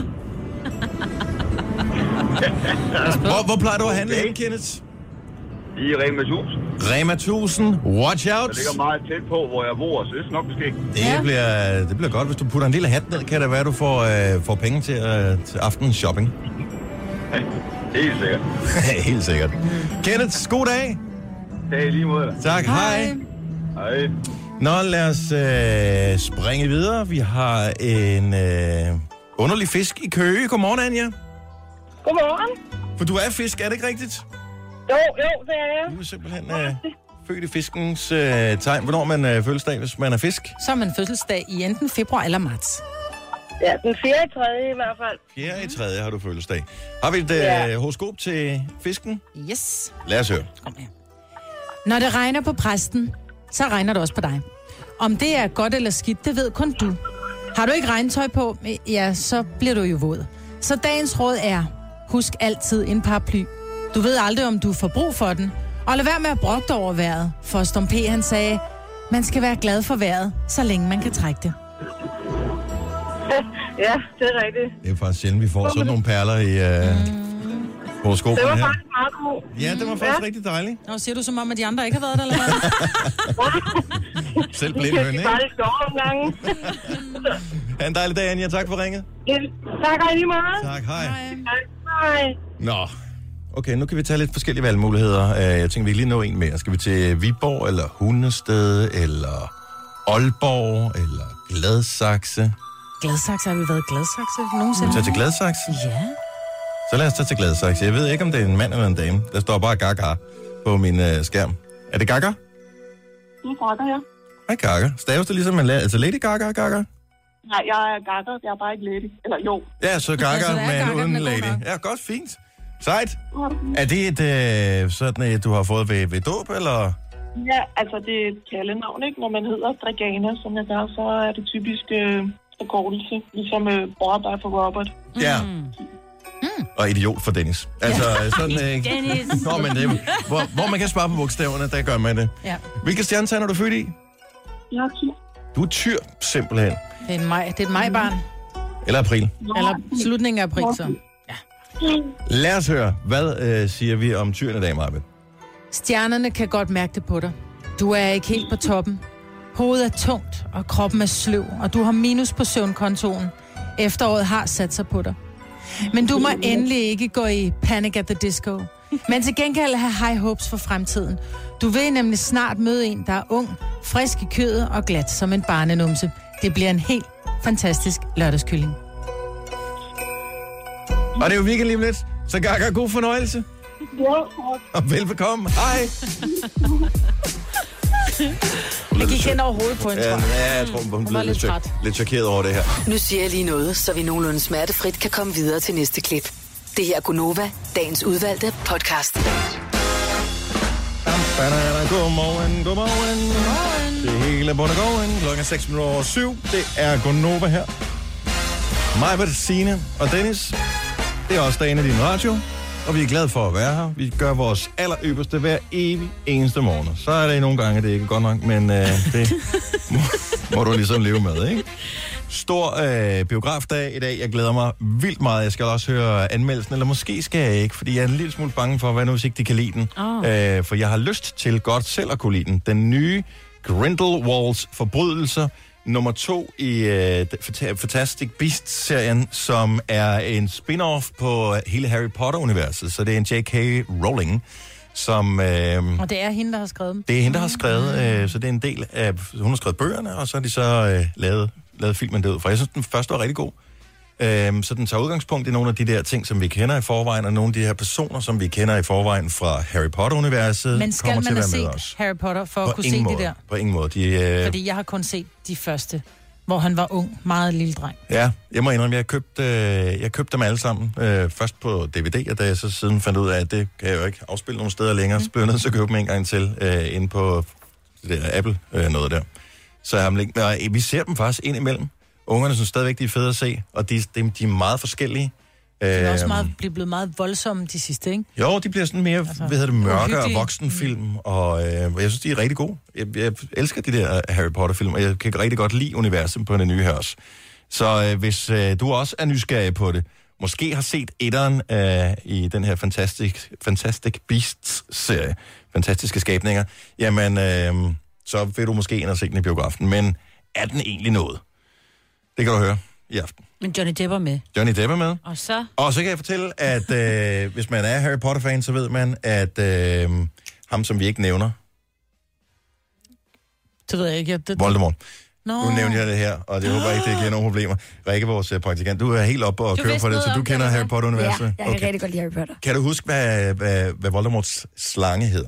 Hvor, hvor plejer du at handle hen, Kenneth? I Rema tusind. Rema tusind. Watch out. Det ligger meget tæt på, hvor jeg bor, så det er nok måske. Det, ja. bliver, det bliver godt. Hvis du putter en lille hat ned, kan det være, at du får, øh, får penge til, øh, til aftens shopping. Helt sikkert. Helt sikkert. Kenneth, god dag. Det er lige mod dig. Tak, hej. Hej. Nå, lad os øh, springe videre. Vi har en øh, underlig fisk i Køge. Godmorgen, Anja. Godmorgen. For du er fisk, er det ikke rigtigt? Jo, jo, det er jeg. Du er simpelthen øh, født i fiskens øh, tegn. Hvornår er man øh, fødselsdag, hvis man er fisk? Så er man fødselsdag i enten februar eller marts. Ja, den fjerde i tredje i hvert fald. fjerde i tredje har du fødselsdag. Har vi et øh, Ja. horoskop til fisken? Yes. Lad os høre. Kom her. Når det regner på præsten, så regner det også på dig. Om det er godt eller skidt, det ved kun du. Har du ikke regntøj på, ja, så bliver du jo våd. Så dagens råd er, husk altid en paraply. Du ved aldrig, om du får brug for den. Og lad være med at brokke dig over vejret. For Storm P. han sagde, man skal være glad for vejret, så længe man kan trække det. Ja, det er rigtigt. Det er faktisk sjældent, vi får sådan nogle perler i øh, horoskoperne Det var her. faktisk meget god. Ja, det var faktisk ja. rigtig dejligt. Nå, siger du som om, at de andre ikke har været der, eller hvad? Selv blind høne, Vi ikke? bare lidt skov nogle gange. Ha' en dejlig dag, Anja. Tak for ringet. Ja, tak og i lige meget. Tak, hej. Hej. Nå, okay, nu kan vi tage lidt forskellige valgmuligheder. Øh, Jeg tænker, vi kan lige nå en mere. Skal vi til Viborg, eller Hundested, eller Aalborg, eller Gladsaxe? Gladsaxe, har vi været Gladsaxe Skal vi nogensinde? tage til Gladsaxe? Ja. Så lad os tage til Gladsaxe. Jeg ved ikke, om det er en mand eller en dame. Der står bare Gaga på min øh, skærm. Er det Gaga? Det er Gaga, ja. Hej Gaga. Staves det ligesom en la- altså Lady Gaga, Gaga? Nej, jeg er Gaga. Jeg er bare ikke lady. Eller jo. Ja, så Gaga, Ja, så det er men Gaga, uden den er god lady. nok. Ja, godt, fint. Sejt. Er det et, øh, sådan et, du har fået ved, ved dåb, eller? Ja, altså det er et kaldenavn, ikke? Når man hedder Dragana, som jeg gør, så er det typisk øh, forkortelse. Ligesom øh, Robert for Robert. Ja. Og idiot for Dennis. Altså, sådan... Øh, Dennis. Nå, men det, hvor, hvor man kan spare på bogstaverne, der gør man det. Ja. Hvilke stjernetegn er du født i? Jeg er tyr. Du er tyr, simpelthen. Det er, en maj, det er et majbarn. Eller april. Eller slutningen af april, så. Lad os høre, hvad øh, siger vi om tyrene i dag, Marvind? Stjernerne kan godt mærke det på dig. Du er ikke helt på toppen. Hovedet er tungt, og kroppen er sløv, og du har minus på søvnkontoen. Efteråret har sat sig på dig. Men du må endelig ikke gå i Panic at the Disco. Men til gengæld have high hopes for fremtiden. Du vil nemlig snart møde en, der er ung, frisk i kødet og glat som en barnenumse. Det bliver en helt fantastisk lørdagskylling. Og det er jo weekend lige om lidt, så Gaga, god fornøjelse. Og velbekomme. Hej. Jeg gik hen over hovedet på en, Ja, tror jeg. ja, jeg tror, hun Hun blev var lidt, lidt chok- træt. lidt chokeret over det her. Nu siger jeg lige noget, så vi nogenlunde smertefrit kan komme videre til næste klip. Det her er Gunova, dagens udvalgte podcast. Godmorgen, godmorgen. Det hele er bundet klokken er seks minutter over syv. Det er Gonova her. Majbert, Signe og Dennis. Det er også dagen i din radio. Og vi er glade for at være her. Vi gør vores allerøverste hver evig eneste morgen. Så er det nogle gange, det ikke er godt nok, men øh, det må, må du ligesom leve med, ikke? Stor øh, biografdag i dag. Jeg glæder mig vildt meget. Jeg skal også høre anmeldelsen, eller måske skal jeg ikke, fordi jeg er en lille smule bange for, hvad nu hvis ikke de kan lide den. Oh. Øh, for jeg har lyst til godt selv at kunne lide den. Den nye Grindelwalds forbrydelser, nummer to i øh, Fantastic Beasts-serien, som er en spin-off på hele Harry Potter-universet. Så det er en J K. Rowling, som... Øh, Og det er hende, der har skrevet dem. det er hende, der har skrevet, øh, så det er en del af... Hun har skrevet bøgerne, og så har de så øh, lavet, lavet filmen derud. For jeg synes, den første var rigtig god. Øh, så den tager udgangspunkt i nogle af de der ting, som vi kender i forvejen, og nogle af de her personer, som vi kender i forvejen fra Harry Potter-universet, Men skal kommer til man at have være med set os. Harry Potter for På at kunne ingen se måde. det der? På ingen måde. De, øh, Fordi jeg har kun set de første, hvor han var ung, meget lille dreng. Ja, jeg må indrømme, jeg købte, øh, jeg købte dem alle sammen. Øh, først på D V D, og da jeg så siden fandt ud af, at det kan jeg jo ikke afspille nogen steder længere, så blev jeg nødt til at købe dem en gang til, øh, inde på det der Apple øh, noget der. Så jeg har dem længe. Og vi ser dem faktisk ind imellem. Ungerne synes stadigvæk, de er fede at se, og de, de, de er meget forskellige. De er også Øhm, meget, blevet meget voldsomme de sidste, ikke? Jo, de bliver sådan mere, altså, hvad hedder det, mørke og uhyggelige. voksenfilm, og øh, jeg synes, de er rigtig gode. Jeg, jeg elsker de der Harry Potter-film, og jeg kan rigtig godt lide universet på det nye her også. Så øh, hvis øh, du også er nysgerrig på det, måske har set etteren øh, i den her Fantastic, Fantastic Beasts-serie, fantastiske skabninger, jamen, øh, så vil du måske ind og se den i biografen. Men er den egentlig noget? Det kan du høre i aften. Men Johnny Depp er med. Johnny Depp er med. Og så... Og så kan jeg fortælle, at øh, hvis man er Harry Potter-fan, så ved man, at øh, ham, som vi ikke nævner, Det ved jeg ikke. Det, det... Voldemort. Nå. Nu nævnte jeg det her, og det håber jeg ikke, det giver nogen problemer. Rikke, vores praktikant, du er helt oppe og kører på det, så du kender Harry Potter-universet. Ja, jeg kan okay. rigtig godt lide Harry Potter. Kan du huske, hvad, hvad, hvad Voldemorts slange hedder?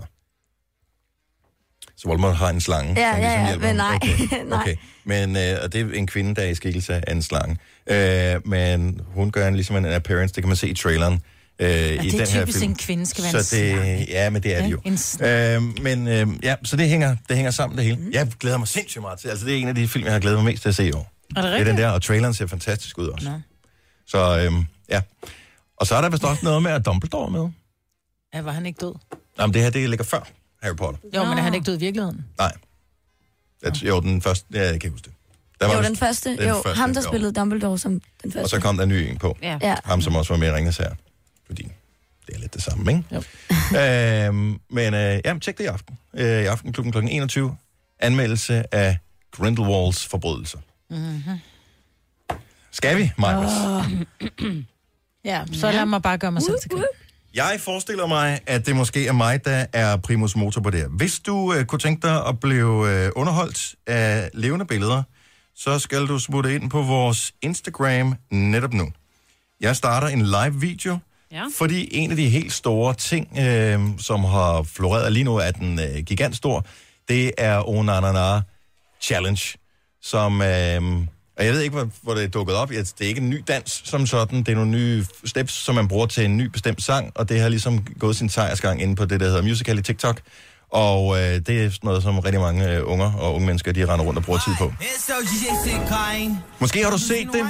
Så Voldemort har en slange, ja, som ligesom ja, ja, hjælper men nej. Okay. nej. Okay. Men, øh, og det er en kvinde, der er i skikkelse af en slange. Øh, men hun gør en, ligesom en appearance, det kan man se i traileren. Øh, ja, i det er den her typisk film. en kvinde skal være så en det, slange. Ja, men det er det jo. Ja, øh, men øh, ja, så det hænger, det hænger sammen det hele. Mm. Jeg glæder mig sindssygt meget til. Altså, det er en af de film, jeg har glædet mig mest til at se i år. Er det rigtigt? Det er den der, og traileren ser fantastisk ud også. Nå. Så øh, ja. Og så er der vist også noget med, at Dumbledore med. Ja, var han ikke død? Jamen, det her, det ligger før Harry Potter. Jo, men er han ikke død i virkeligheden? Nej. Jeg, jo, den første... Ja, jeg kan ikke huske det. Der Jo, var den første. den Jo, første, ham, der jo. spillede Dumbledore som den første. Og så kom der en ny en på. Ja. Ja. Ham, som også var med i Ringenes Herre. Fordi det er lidt det samme, ikke? Jo. øhm, men øh, jamen, tjek det i aften. Øh, I aften klubben klokken enogtyve. Anmeldelse af Grindelwalds forbrydelser. Mm-hmm. Skal vi, Marcus? Oh. Ja, så lad mig bare gøre mig selv til kæld. Jeg forestiller mig, at det måske er mig, der er primus motor på det her. Hvis du øh, kunne tænke dig at blive øh, underholdt af levende billeder, så skal du smutte ind på vores Instagram netop nu. Jeg starter en live video, ja. Fordi en af de helt store ting, øh, som har floreret lige nu, er den øh, gigantstor, det er Onanana Challenge, som... Øh, Og jeg ved ikke, hvor, hvor det er dukket op. Det er ikke en ny dans som sådan. Det er nogle nye steps, som man bruger til en ny bestemt sang. Og det har ligesom gået sin sejrsgang inde på det, der hedder Musical.ly TikTok. Og øh, det er sådan noget, som rigtig mange øh, unger og unge mennesker, de render rundt og bruger tid på. Måske har du set det.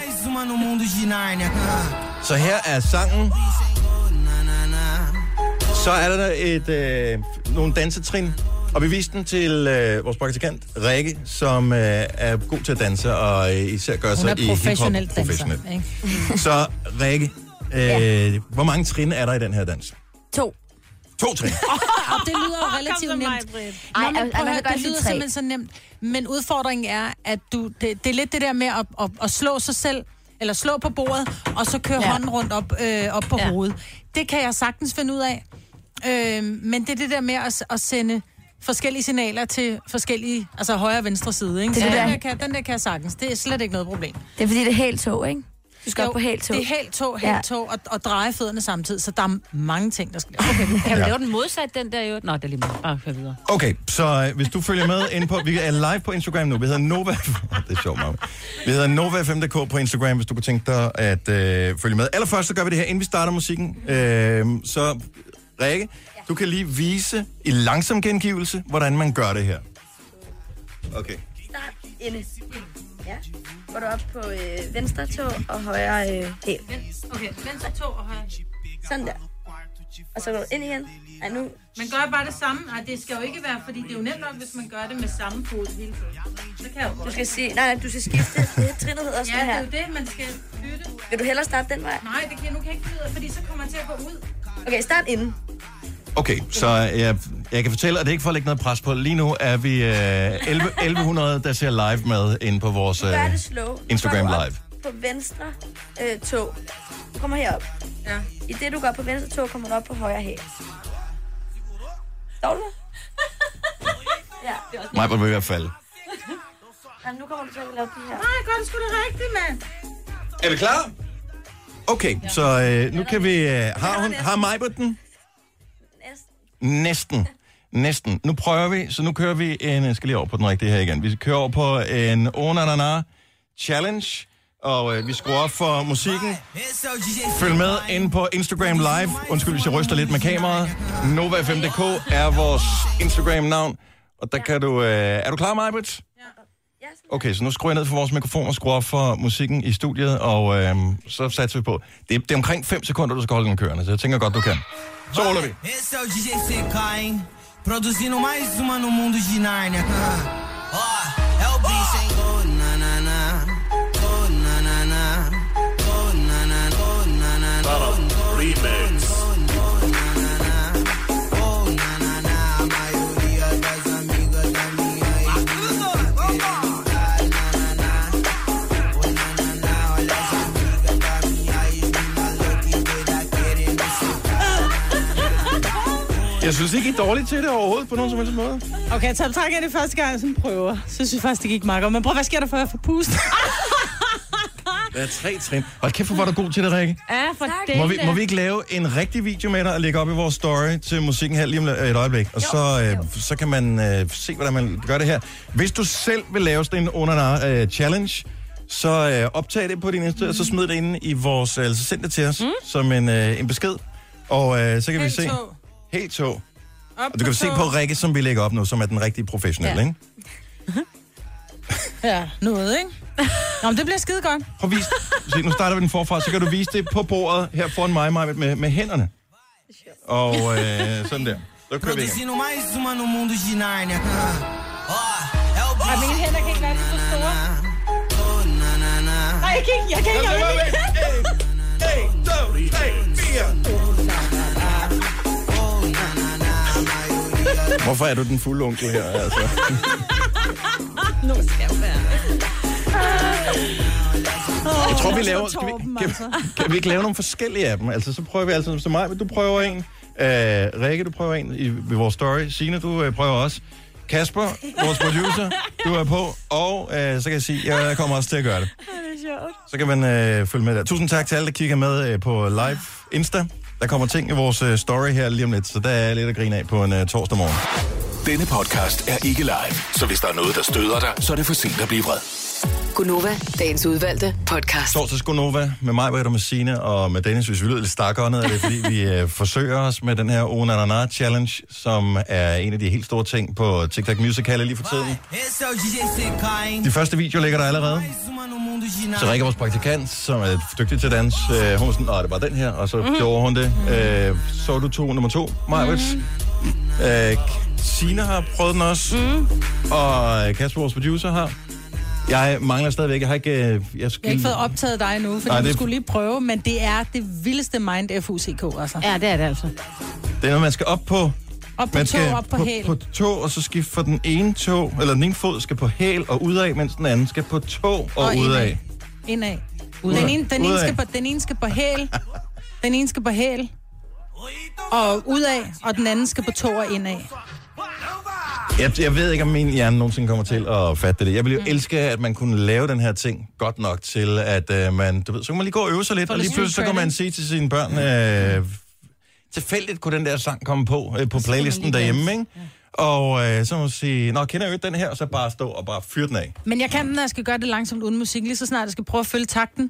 Så her er sangen. Så er der et, øh, nogle dansetrin. Og vi viste den til øh, vores praktikant, Rikke, som øh, er god til at danse, og øh, især gør sig i hiphop professionel professionelt. danser. Så Rikke, øh, ja. hvor mange trin er der i den her dans? To. To trin? Og det lyder jo relativt nemt. Ej, Nå, men prøv at høre, godt det lyder sige tre. simpelthen så nemt. Men udfordringen er, at du, det, det er lidt det der med at, at, at slå sig selv, eller slå på bordet, og så køre ja. hånden rundt op, øh, op på ja. hovedet. Det kan jeg sagtens finde ud af. Øh, men det er det der med at, at sende forskellige signaler til forskellige, altså højre og venstre side, ikke? Det Så er den det. der, kan, den der kan jeg sagtens. Det er slet ikke noget problem. Det er fordi, det er helt tog, ikke? Du skal Jo, op på helt tog. det er helt tog, helt Ja. tog, og, og dreje fødderne samtidig, så der er mange ting, der skal lave. Okay, Kan vi Ja. lave den modsat, den der jo? Nå, det er lige meget. Bare kør videre. Okay, så øh, hvis du følger med ind på... Vi er live på Instagram nu. Vi hedder Nova... det er sjovt, mamma. Vi hedder Nova fem punktum d k på Instagram, hvis du kunne tænke dig at øh, følge med. Allerførst så gør vi det her, inden vi starter musikken. Øh, så Rikke, du kan lige vise i langsom gengivelse, hvordan man gør det her. Okay. Start inde. Ja. Går du op på øh, venstre tog og højre øh, hæl. Okay, venstre tog og højre. Sådan der. Og så går du ind igen. Ej, nu. Man gør bare det samme. Nej, det skal jo ikke være, fordi det er jo nemt nok, hvis man gør det med samme fod hele tiden. Så kan jeg jo Du godt. skal sige, nej, nej, du skal skifte. Det trinnet hedder sådan Ja, det her. er jo det, man skal bytte. Vil du hellere starte den vej? Nej, det kan, nu kan jeg ikke byde, fordi så kommer jeg til at gå ud. Okay, start inden. Okay, så jeg, jeg kan fortælle, at det ikke for at lægge noget pres på. Lige nu er vi øh, elleve hundrede, der ser live med inde på vores Nu gør øh, det slow. Instagram Nu går du live. op på venstre øh, tog. Du kommer herop. Ja. I det, du går på venstre tog, kommer du op på højre hæl. Står du der? Ja. Mig vil i hvert fald. Jamen, nu kommer du til at lave det her. Nej, gør det sgu da rigtigt, mand. Er vi klar? Okay, så øh, nu kan vi... Øh, har hun, har Majbert den? Næsten. Næsten. Nu prøver vi, så nu kører vi en... Jeg skal lige over på den rigtige her igen. Vi kører over på en Onanana Challenge, og øh, vi skruer op for musikken. Følg med ind på Instagram Live. Undskyld, hvis jeg ryster lidt med kameraet. Nova fem punktum d k er vores Instagram-navn. Og der kan du... Øh, er du klar, Majbert? Okay, så nu skruer jeg ned for vores mikrofon og skruer op for musikken i studiet, og øh, så satser vi på. Det er, det er omkring fem sekunder, du skal holde den kørende, så jeg tænker godt, du kan. Så ruller vi. Esse é o D J C K, hein? Produzindo mais uma no mundo de Nárnia. Ó, é o bicho, hein? Oh, na, na, na. Oh, na, na, na. Oh, na, na, oh, na, na, na. Remix. Jeg synes ikke, I er dårlige til det overhovedet på nogen som helst måde. Okay, så træk jeg det første gang, jeg sådan prøver. Så synes jeg faktisk, det gik meget godt. Men prøv, hvad sker der, før jeg får pust? Der er tre trin. Hold kæft, hvor var du god til det, Rikke. Ja, for det. Må vi, må vi ikke lave en rigtig video med dig og lægge op i vores story til musikken her lige om et øjeblik? Og så, øh, så kan man øh, se, hvordan man gør det her. Hvis du selv vil lave sådan en under øh, challenge, så øh, optag det på din Insta, mm. og så smid det ind i vores, altså send det til os mm. som en, øh, en besked. Og øh, så kan Helt vi se... tog. Helt tog. Op og du kan se på Rikke, som vi lægger op nu, som er den rigtige professionelle, ja. ikke? Ja, noget, ikke? Nå, men det bliver skide godt. Prøv at vise. Se, nu starter vi den forfra, så kan du vise det på bordet her foran mig, mig med, med hænderne. Og øh, sådan der. Så kører vi igen. Produzindo mais uma no mundo de Narnia. Og mine hænder kan ikke være så store. Nej, jeg kan ikke, jeg kan ikke. Jeg kan ikke. Hvorfor er du den fulde onkel her, altså? Nu skal jeg være. Jeg tror, vi laver... Skal vi, kan, kan vi ikke lave nogle forskellige af dem? Altså, så prøver vi altså som mig, men du prøver en. Uh, Rikke, du prøver en i, i vores story. Signe, du uh, prøver også. Kasper, vores producer, du er på. Og uh, så kan jeg sige, at jeg kommer også til at gøre det. Så kan man uh, følge med der. Tusind tak til alle, der kigger med uh, på live Insta. Der kommer ting i vores uh, story her lige om lidt, så der er lidt at grine af på en uh, torsdag morgen. Denne podcast er ikke live, så hvis der er noget, der støder dig, så er det for sent at blive vred. Gunova, dagens udvalgte podcast. Torsdags Gunova med mig, Britta, med Signe og med Dennis. Hvis vi lyder lidt stakåndet, er det fordi, vi øh, forsøger os med den her Onanana Challenge, som er en af de helt store ting på TikTok Musical lige for tiden. De første videoer ligger der allerede. Så Rikke, vores praktikant, som er dygtig til dans, øh, hun var sådan, åh, det var den her, og så mm-hmm. gjorde hun det. Øh, så du to nummer to, Majwitz. Mm-hmm. Øh, Signe har prøvet den også, mm. og Kasper, vores producer, har. Jeg mangler stadigvæk. Jeg har ikke... Jeg, skal... jeg har ikke fået optaget dig nu, fordi Nej, det... du skulle lige prøve, men det er det vildeste mind F U C K, altså. Ja, det er det altså. Det er noget, man skal op på... Op på man tog, op på, på hæl. På tog, og så skifte for den ene tog, eller den ene fod skal på hæl og udad, mens den anden skal på tog og, og udad. Indad. Udad. Den ene, den ene skal på, den ene skal på hæl, den ene skal på hæl, og udad, og den anden skal på tog og indad. Jeg, jeg ved ikke, om min hjerne nogensinde kommer til at fatte det. Jeg ville jo mm. elske, at man kunne lave den her ting godt nok til, at uh, man, du ved, så kan man lige gå og øve sig lidt, For og lige pludselig så kan man sige til sine børn, uh, tilfældigt kunne den der sang komme på, uh, på playlisten derhjemme, ikke? Ja. Og uh, så må man sige, nå, kender jeg jo den her, og så bare stå og bare fyre den af. Men jeg kan den, når jeg skal gøre det langsomt uden musik, lige så snart jeg skal prøve at følge takten.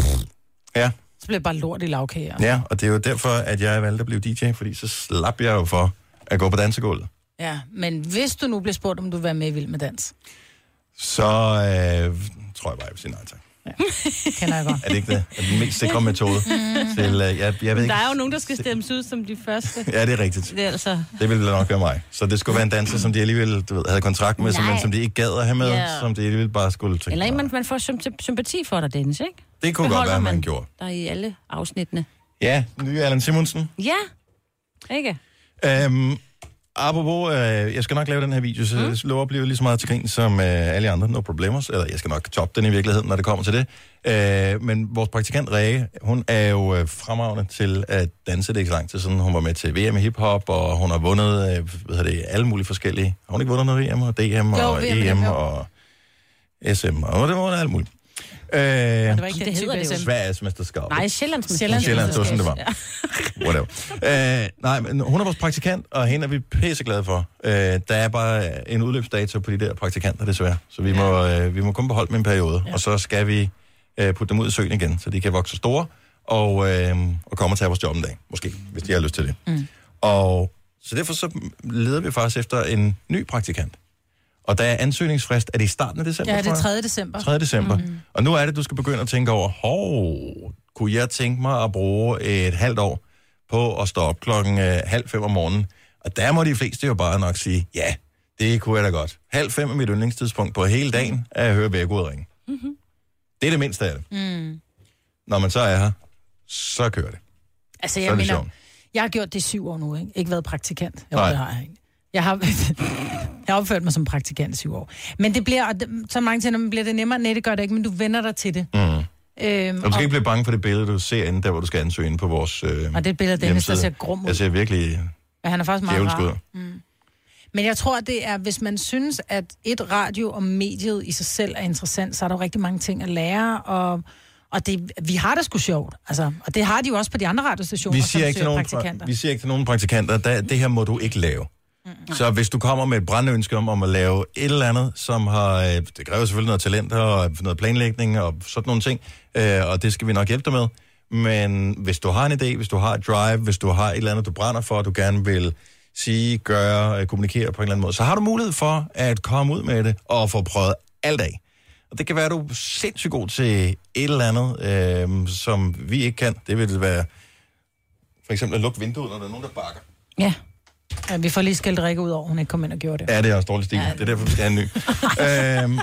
Ja. Så bliver det bare lort i lavkager. Ja, og det er jo derfor, at jeg valgte at blive D J, fordi så slap jeg jo for at gå på dansegulvet. Ja, men hvis du nu bliver spurgt, om du vil være med i Vild med Dans, så øh, tror jeg bare, jeg vil sige nej tak. Ja. Kender jeg godt. Er det ikke det? Er den mest sikre metode? Mm. til, uh, jeg, jeg ved der ikke, er jo nogen, der skal stemmes ud som de første. Ja, det er rigtigt. Det, er altså... det ville nok være mig. Så det skulle være en danser, som de alligevel du ved, havde kontrakt med, som, som de ikke gad at have med, yeah. som de alligevel bare skulle tænke. Eller man, man får sympati for dig, Dennis, ikke? Det kunne godt være, man, man gjorde. Der er i alle afsnittene. Ja, nye Allan Simonsen. Ja, ikke? Øhm, apropos, øh, jeg skal nok lave den her video, så mm. jeg lover at blive lige så meget til grin som øh, alle andre. No problemers. Eller jeg skal nok toppe den i virkeligheden, når det kommer til det. Øh, men vores praktikant Rikke, hun er jo øh, fremragende til at danse. Det er ikke så lang tid siden. Hun var med til V M i hiphop, og hun har vundet øh, hvad det, alle mulige forskellige. Har hun ikke vundet noget V M og D M og jo, E M og S M og det var alt muligt. Øh, det var ikke det hedder det jo. Sverigensmesterskab. Nej, Sjællandsmesterskab. Sjællands, det var sådan, det var. Whatever. Øh, nej, men hun er vores praktikant, og hende er vi pisseglade for. Øh, der er bare en udløbsdato på de der praktikanter, desværre. Så vi må, øh, vi må kun beholde dem en periode, ja. Og så skal vi øh, putte dem ud i søen igen, så de kan vokse store, og, øh, og komme og tage vores job en dag, måske, hvis de har lyst til det. Mm. Og så derfor så leder vi faktisk efter en ny praktikant. Og der er ansøgningsfrist, er det i starten af december? Ja, det er tredje december. tredje december. Mm-hmm. Og nu er det, du skal begynde at tænke over, hov, kunne jeg tænke mig at bruge et halvt år på at stå op klokken øh, halv fem om morgenen? Og der må de fleste jo bare nok sige, ja, det kunne jeg da godt. Halv fem er mit yndlingstidspunkt på hele dagen, at jeg hører vækkeuret ringe. Mm-hmm. Det er det mindste af det. Mm. Når man så er her, så kører det. Altså, jeg mener, jeg har gjort det i syv år nu, ikke? Ikke været praktikant. Jo, det har jeg ikke. Jeg har, jeg har opført mig som praktikant i syv år. Men det bliver, så mange til, når man bliver det nemmere, nej, det gør det ikke, men du vender dig til det. Mm. Øhm, du skal og, ikke blive bange for det billede, du ser inde der, hvor du skal ansøge inde på vores øh, og det billede, Dennis, der ser grum ud. Jeg ser virkelig Ja, han er faktisk meget Djævelsk ud. rar. Mm. Men jeg tror, det er, hvis man synes, at et radio og mediet i sig selv er interessant, så er der jo rigtig mange ting at lære, og, og det, vi har det sgu sjovt. Altså, og det har de jo også på de andre radiostationer, Vi som siger, ikke til søger nogen, praktikanter. vi siger ikke til nogen praktikanter, at det her må du ikke lave. Mm. Så hvis du kommer med et brandønske om, om at lave et eller andet, som har, øh, det kræver selvfølgelig noget talent og noget planlægning og sådan nogle ting, øh, og det skal vi nok hjælpe dig med. Men hvis du har en idé, hvis du har et drive, hvis du har et eller andet, du brænder for, du gerne vil sige, gøre, kommunikere på en eller anden måde, så har du mulighed for at komme ud med det og få prøvet alt af. Og det kan være, at du er sindssygt god til et eller andet, øh, som vi ikke kan. Det vil være for eksempel at lukke vinduet, når der er nogen, der bakker. Ja. Ja, vi får lige skældt Rikke ud over, hun ikke kom ind og gjorde det. Ja, det er også dårlig stil. Ja, det er derfor, vi skal have en ny. øhm,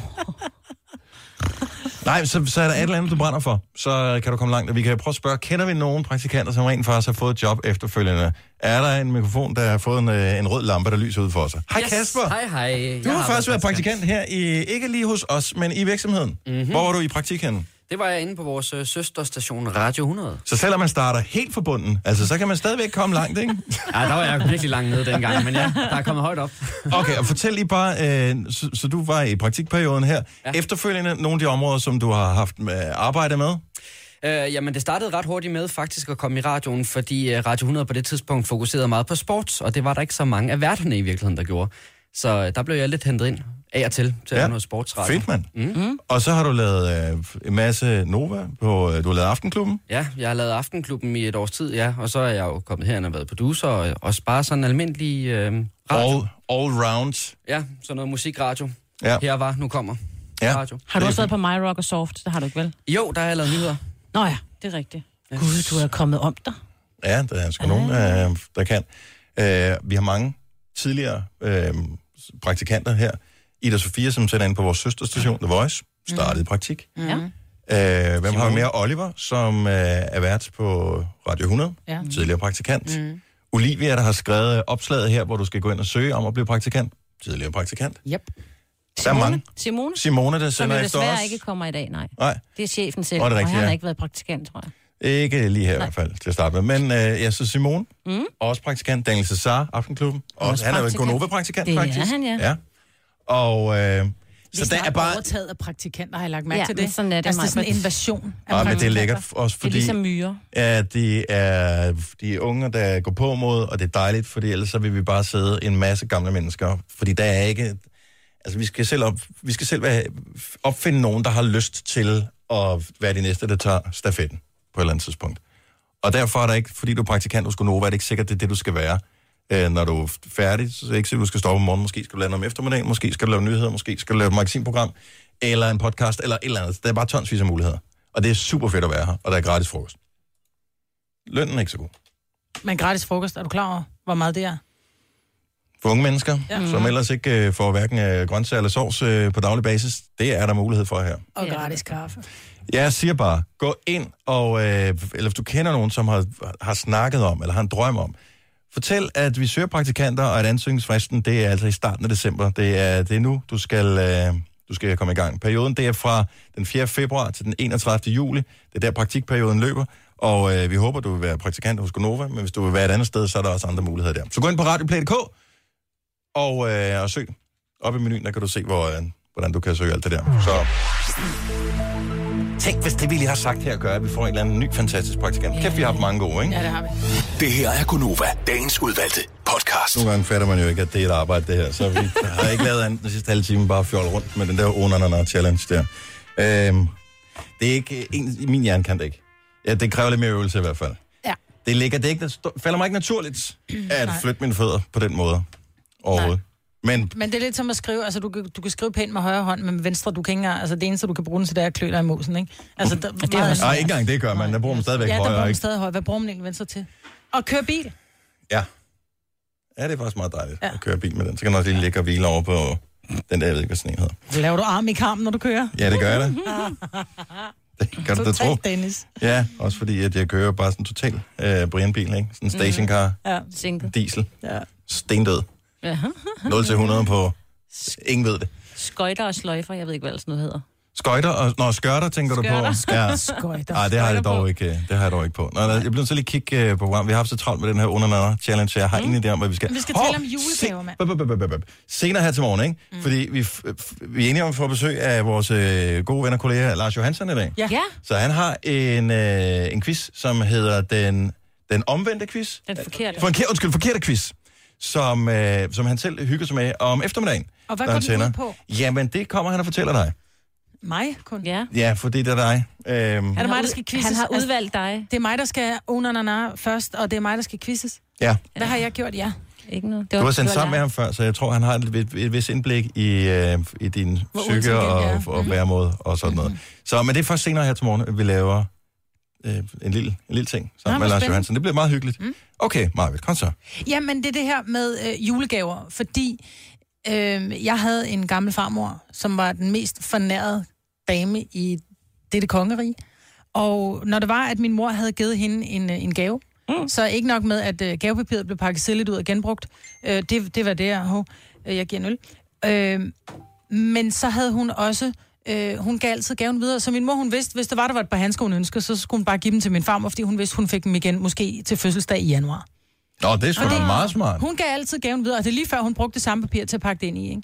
nej, så, så er der et eller andet, du brænder for. Så kan du komme langt. Og vi kan prøve at spørge, kender vi nogen praktikanter, som rent faktisk har fået et job efterfølgende? Er der en mikrofon, der har fået en, en rød lampe, der lyser ud for sig? Hej yes. Kasper! Hej, hej. Du har, har først været praktikant her, i, ikke lige hos os, men i virksomheden. Mm-hmm. Hvor var du i praktik henne? Det var jeg inde på vores øh, søsterstation Radio hundrede. Så selvom man starter helt fra bunden, altså så kan man stadigvæk komme langt, ikke? Ja, der var jeg virkelig langt nede dengang, men ja, der er kommet højt op. Okay, og fortæl lige bare, øh, så, så du var i praktikperioden her. Ja. Efterfølgende nogle af de områder, som du har haft med arbejde med? Øh, jamen, det startede ret hurtigt med faktisk at komme i radioen, fordi øh, Radio hundrede på det tidspunkt fokuserede meget på sports, og det var der ikke så mange af værterne i virkeligheden, der gjorde. Så øh, der blev jeg lidt hentet ind af og til, til ja. noget sportsradio. Fedt, mand. Mm. Mm. Og så har du lavet øh, en masse Nova, på, øh, du har lavet Aftenklubben? Ja, jeg har lavet Aftenklubben i et års tid, ja, og så er jeg jo kommet herind og været producer, og også bare sådan en almindelig øh, radio. All, all round? Ja, sådan noget musikradio. Ja. Her var, nu kommer ja. radio. Har du også været på My Rock og Soft? Det har du ikke vel? Jo, der har jeg lavet nyheder. Nå ja, det er rigtigt. Ja. Gud, du er kommet om dig. Ja, der er sgu ah. nogen, øh, der kan. Øh, vi har mange tidligere øh, praktikanter her. Ida Sofia, som sætter ind på vores søsterstation, The Voice, startede i mm. praktik. Mm. Øh, hvem har vi mere? Oliver, som øh, er vært på Radio hundrede, ja. tidligere praktikant. Mm. Olivia, der har skrevet opslaget her, hvor du skal gå ind og søge om at blive praktikant. Tidligere praktikant. Yep. Der er mange. Simone. Simone, der sender efter os. Som jo desværre ikke kommer i dag, nej. nej. Det er chefen selv, og, det er rigtigt, og han har ja. ikke været praktikant, tror jeg. Ikke lige her nej. i hvert fald, til at starte med. Men øh, ja, så Simone, mm. også praktikant. Daniel Cesar, Aftenklubben. Også, han er jo en Gonova-praktikant, det faktisk. Det er han, ja. ja. Og øh, så der er bare... overtaget af praktikanter, har jeg lagt mærke ja, til det. Sådan er det, altså, det er sådan en invasion af ja, men det er lækkert også, fordi... Det er ligesom myrer. Ja, de er de unge, der går på mod, og det er dejligt, fordi ellers så vil vi bare sidde en masse gamle mennesker. Fordi der er ikke... Altså, vi skal selv, op, vi skal selv være, opfinde nogen, der har lyst til at være de næste, der tager stafetten på et eller andet tidspunkt. Og derfor er der ikke, fordi du er praktikant hos Gonova, er det ikke sikkert, det er det, du skal være. Øh, når du er færdig, så er det ikke sikkert, du skal stoppe om morgenen. Måske skal du lave noget om eftermiddagen, måske skal du lave nyheder, måske skal du lave et magasinprogram, eller en podcast, eller et eller andet. Der er bare tonsvis af muligheder. Og det er super fedt at være her, og der er gratis frokost. Lønnen er ikke så god. Men gratis frokost, er du klar over, hvor meget det er? For unge mennesker, ja. som mm. ellers ikke øh, får hverken øh, grøntsager eller sovs øh, på daglig basis, det er der mulighed for her. Og gratis kaffe. Jeg siger bare, gå ind, og, øh, eller hvis du kender nogen, som har, har snakket om, eller har en drøm om, fortæl, at vi søger praktikanter, og at ansøgningsfristen, det er altså i starten af december. Det er, det er nu, du skal, øh, du skal komme i gang. Perioden, det er fra den fjerde februar til den enogtredivte juli. Det er der praktikperioden løber, og øh, vi håber, du vil være praktikant hos Gonova, men hvis du vil være et andet sted, så er der også andre muligheder der. Så gå ind på radioplay punktum d k og, øh, og søg. Op i menuen, der kan du se, hvor, øh, hvordan du kan søge alt det der. Så tænk, hvis det vi lige har sagt her gør, at vi får en eller anden ny fantastisk praktikant. Kæft, vi har haft mange gode, ikke? Ja, det har vi. Det her er Gonova, dagens udvalgte podcast. Nogle gange fatter man jo ikke, at det er et arbejde, det her. Så vi har ikke lavet andet den sidste halve time, bare fjolle rundt med den der onanana challenge der. Øhm, det er ikke en, i min hjerne kan det ikke. Ja, det kræver lidt mere øvelse i hvert fald. Ja. Det ligger, det ikke, det falder mig ikke naturligt at flytte mine fødder på den måde overhovedet. Men, men det er lidt som at skrive, altså du, du kan skrive pænt med højre hånd, men med venstre, du kan ikke, altså det eneste, du kan bruge den til, det er at klø dig i mosen, ikke? Altså, der, det er også, nej, ikke engang det gør man, der bruger man stadigvæk ja, højre. Ja, der bruger man ikke? stadig højre. Hvad bruger man egentlig venstre til? Og køre bil. Ja. Ja, det er faktisk meget dejligt ja. at køre bil med den. Så kan man også lige ligge og hvile over på den der, jeg ved ikke, hvad sådan en hedder. Så laver du arm i karmen, når du kører? Ja, det gør jeg da. Det kan du da tro. Dennis. Ja, også fordi, at jeg kører bare sådan en total uh, Brian-bil, ikke? Sådan en stationcar, mm. ja. diesel, ja. stendød. Ja. nul til hundrede på, ingen ved det. Skøjter og sløjfer, jeg ved ikke, hvad sådan noget hedder. Skøjter og... Nå, skørter, tænker du på? Ja. Skøjter. Nej, det har jeg dog ikke, det har jeg dog ikke på. Nå, jeg bliver så lige kigge på program. Vi har haft så travlt med den her under challenge, så jeg har mm. ingen idé om, hvad vi skal... Vi skal tale om julegaver, mand. Senere her til morgen, ikke? Mm. Fordi vi, vi er enige om at få besøg af vores øh, gode ven og kollega Lars Johansson i dag. Ja. ja. Så han har en, øh, en quiz, som hedder den, den omvendte quiz. Den forkerte. For, undskyld, forkerte quiz. Som, øh, som han selv hygger sig med om eftermiddagen. Og hvad går den ud på? Jamen, det kommer han og fortæller dig. Mig kun? Ja. Ja, for det er dig. Øhm. Er det mig, der skal quizzes? Han har udvalgt dig. Det er mig, der skal unanana først, og det er mig, der skal quizzes. Ja. Hvad har jeg gjort? Ja. Ikke noget. Det var, du var sendt sammen med ham før, så jeg tror, han har et, et, et vis indblik i, øh, i din psyke og, ja. og væremåde og sådan noget. Så, men det er først senere her til morgen, at vi laver øh, en, lille, en lille ting sammen ja, med Lars Johansson. Det bliver meget hyggeligt. Mm. Okay, Marvitt, kom så. Jamen, det er det her med øh, julegaver, fordi øh, jeg havde en gammel farmor, som var den mest fornærede dame i dette kongerige. Og når det var, at min mor havde givet hende en, en gave, mm. så ikke nok med, at øh, gavepapiret blev pakket silligt ud og genbrugt. Øh, det, det var det, jeg, oh, jeg giver en øl. Øh, men så havde hun også... Øh, hun gav altid gaven videre, så min mor, hun vidste, hvis der var, der var et par handsker, hun ønskede, så skulle hun bare give dem til min farmor, fordi hun vidste, hun fik dem igen, måske til fødselsdag i januar. Nå, det er sgu da meget smart. Hun gav altid gaven videre, og det er lige før, hun brugte det samme papir til at pakke det ind i, ikke?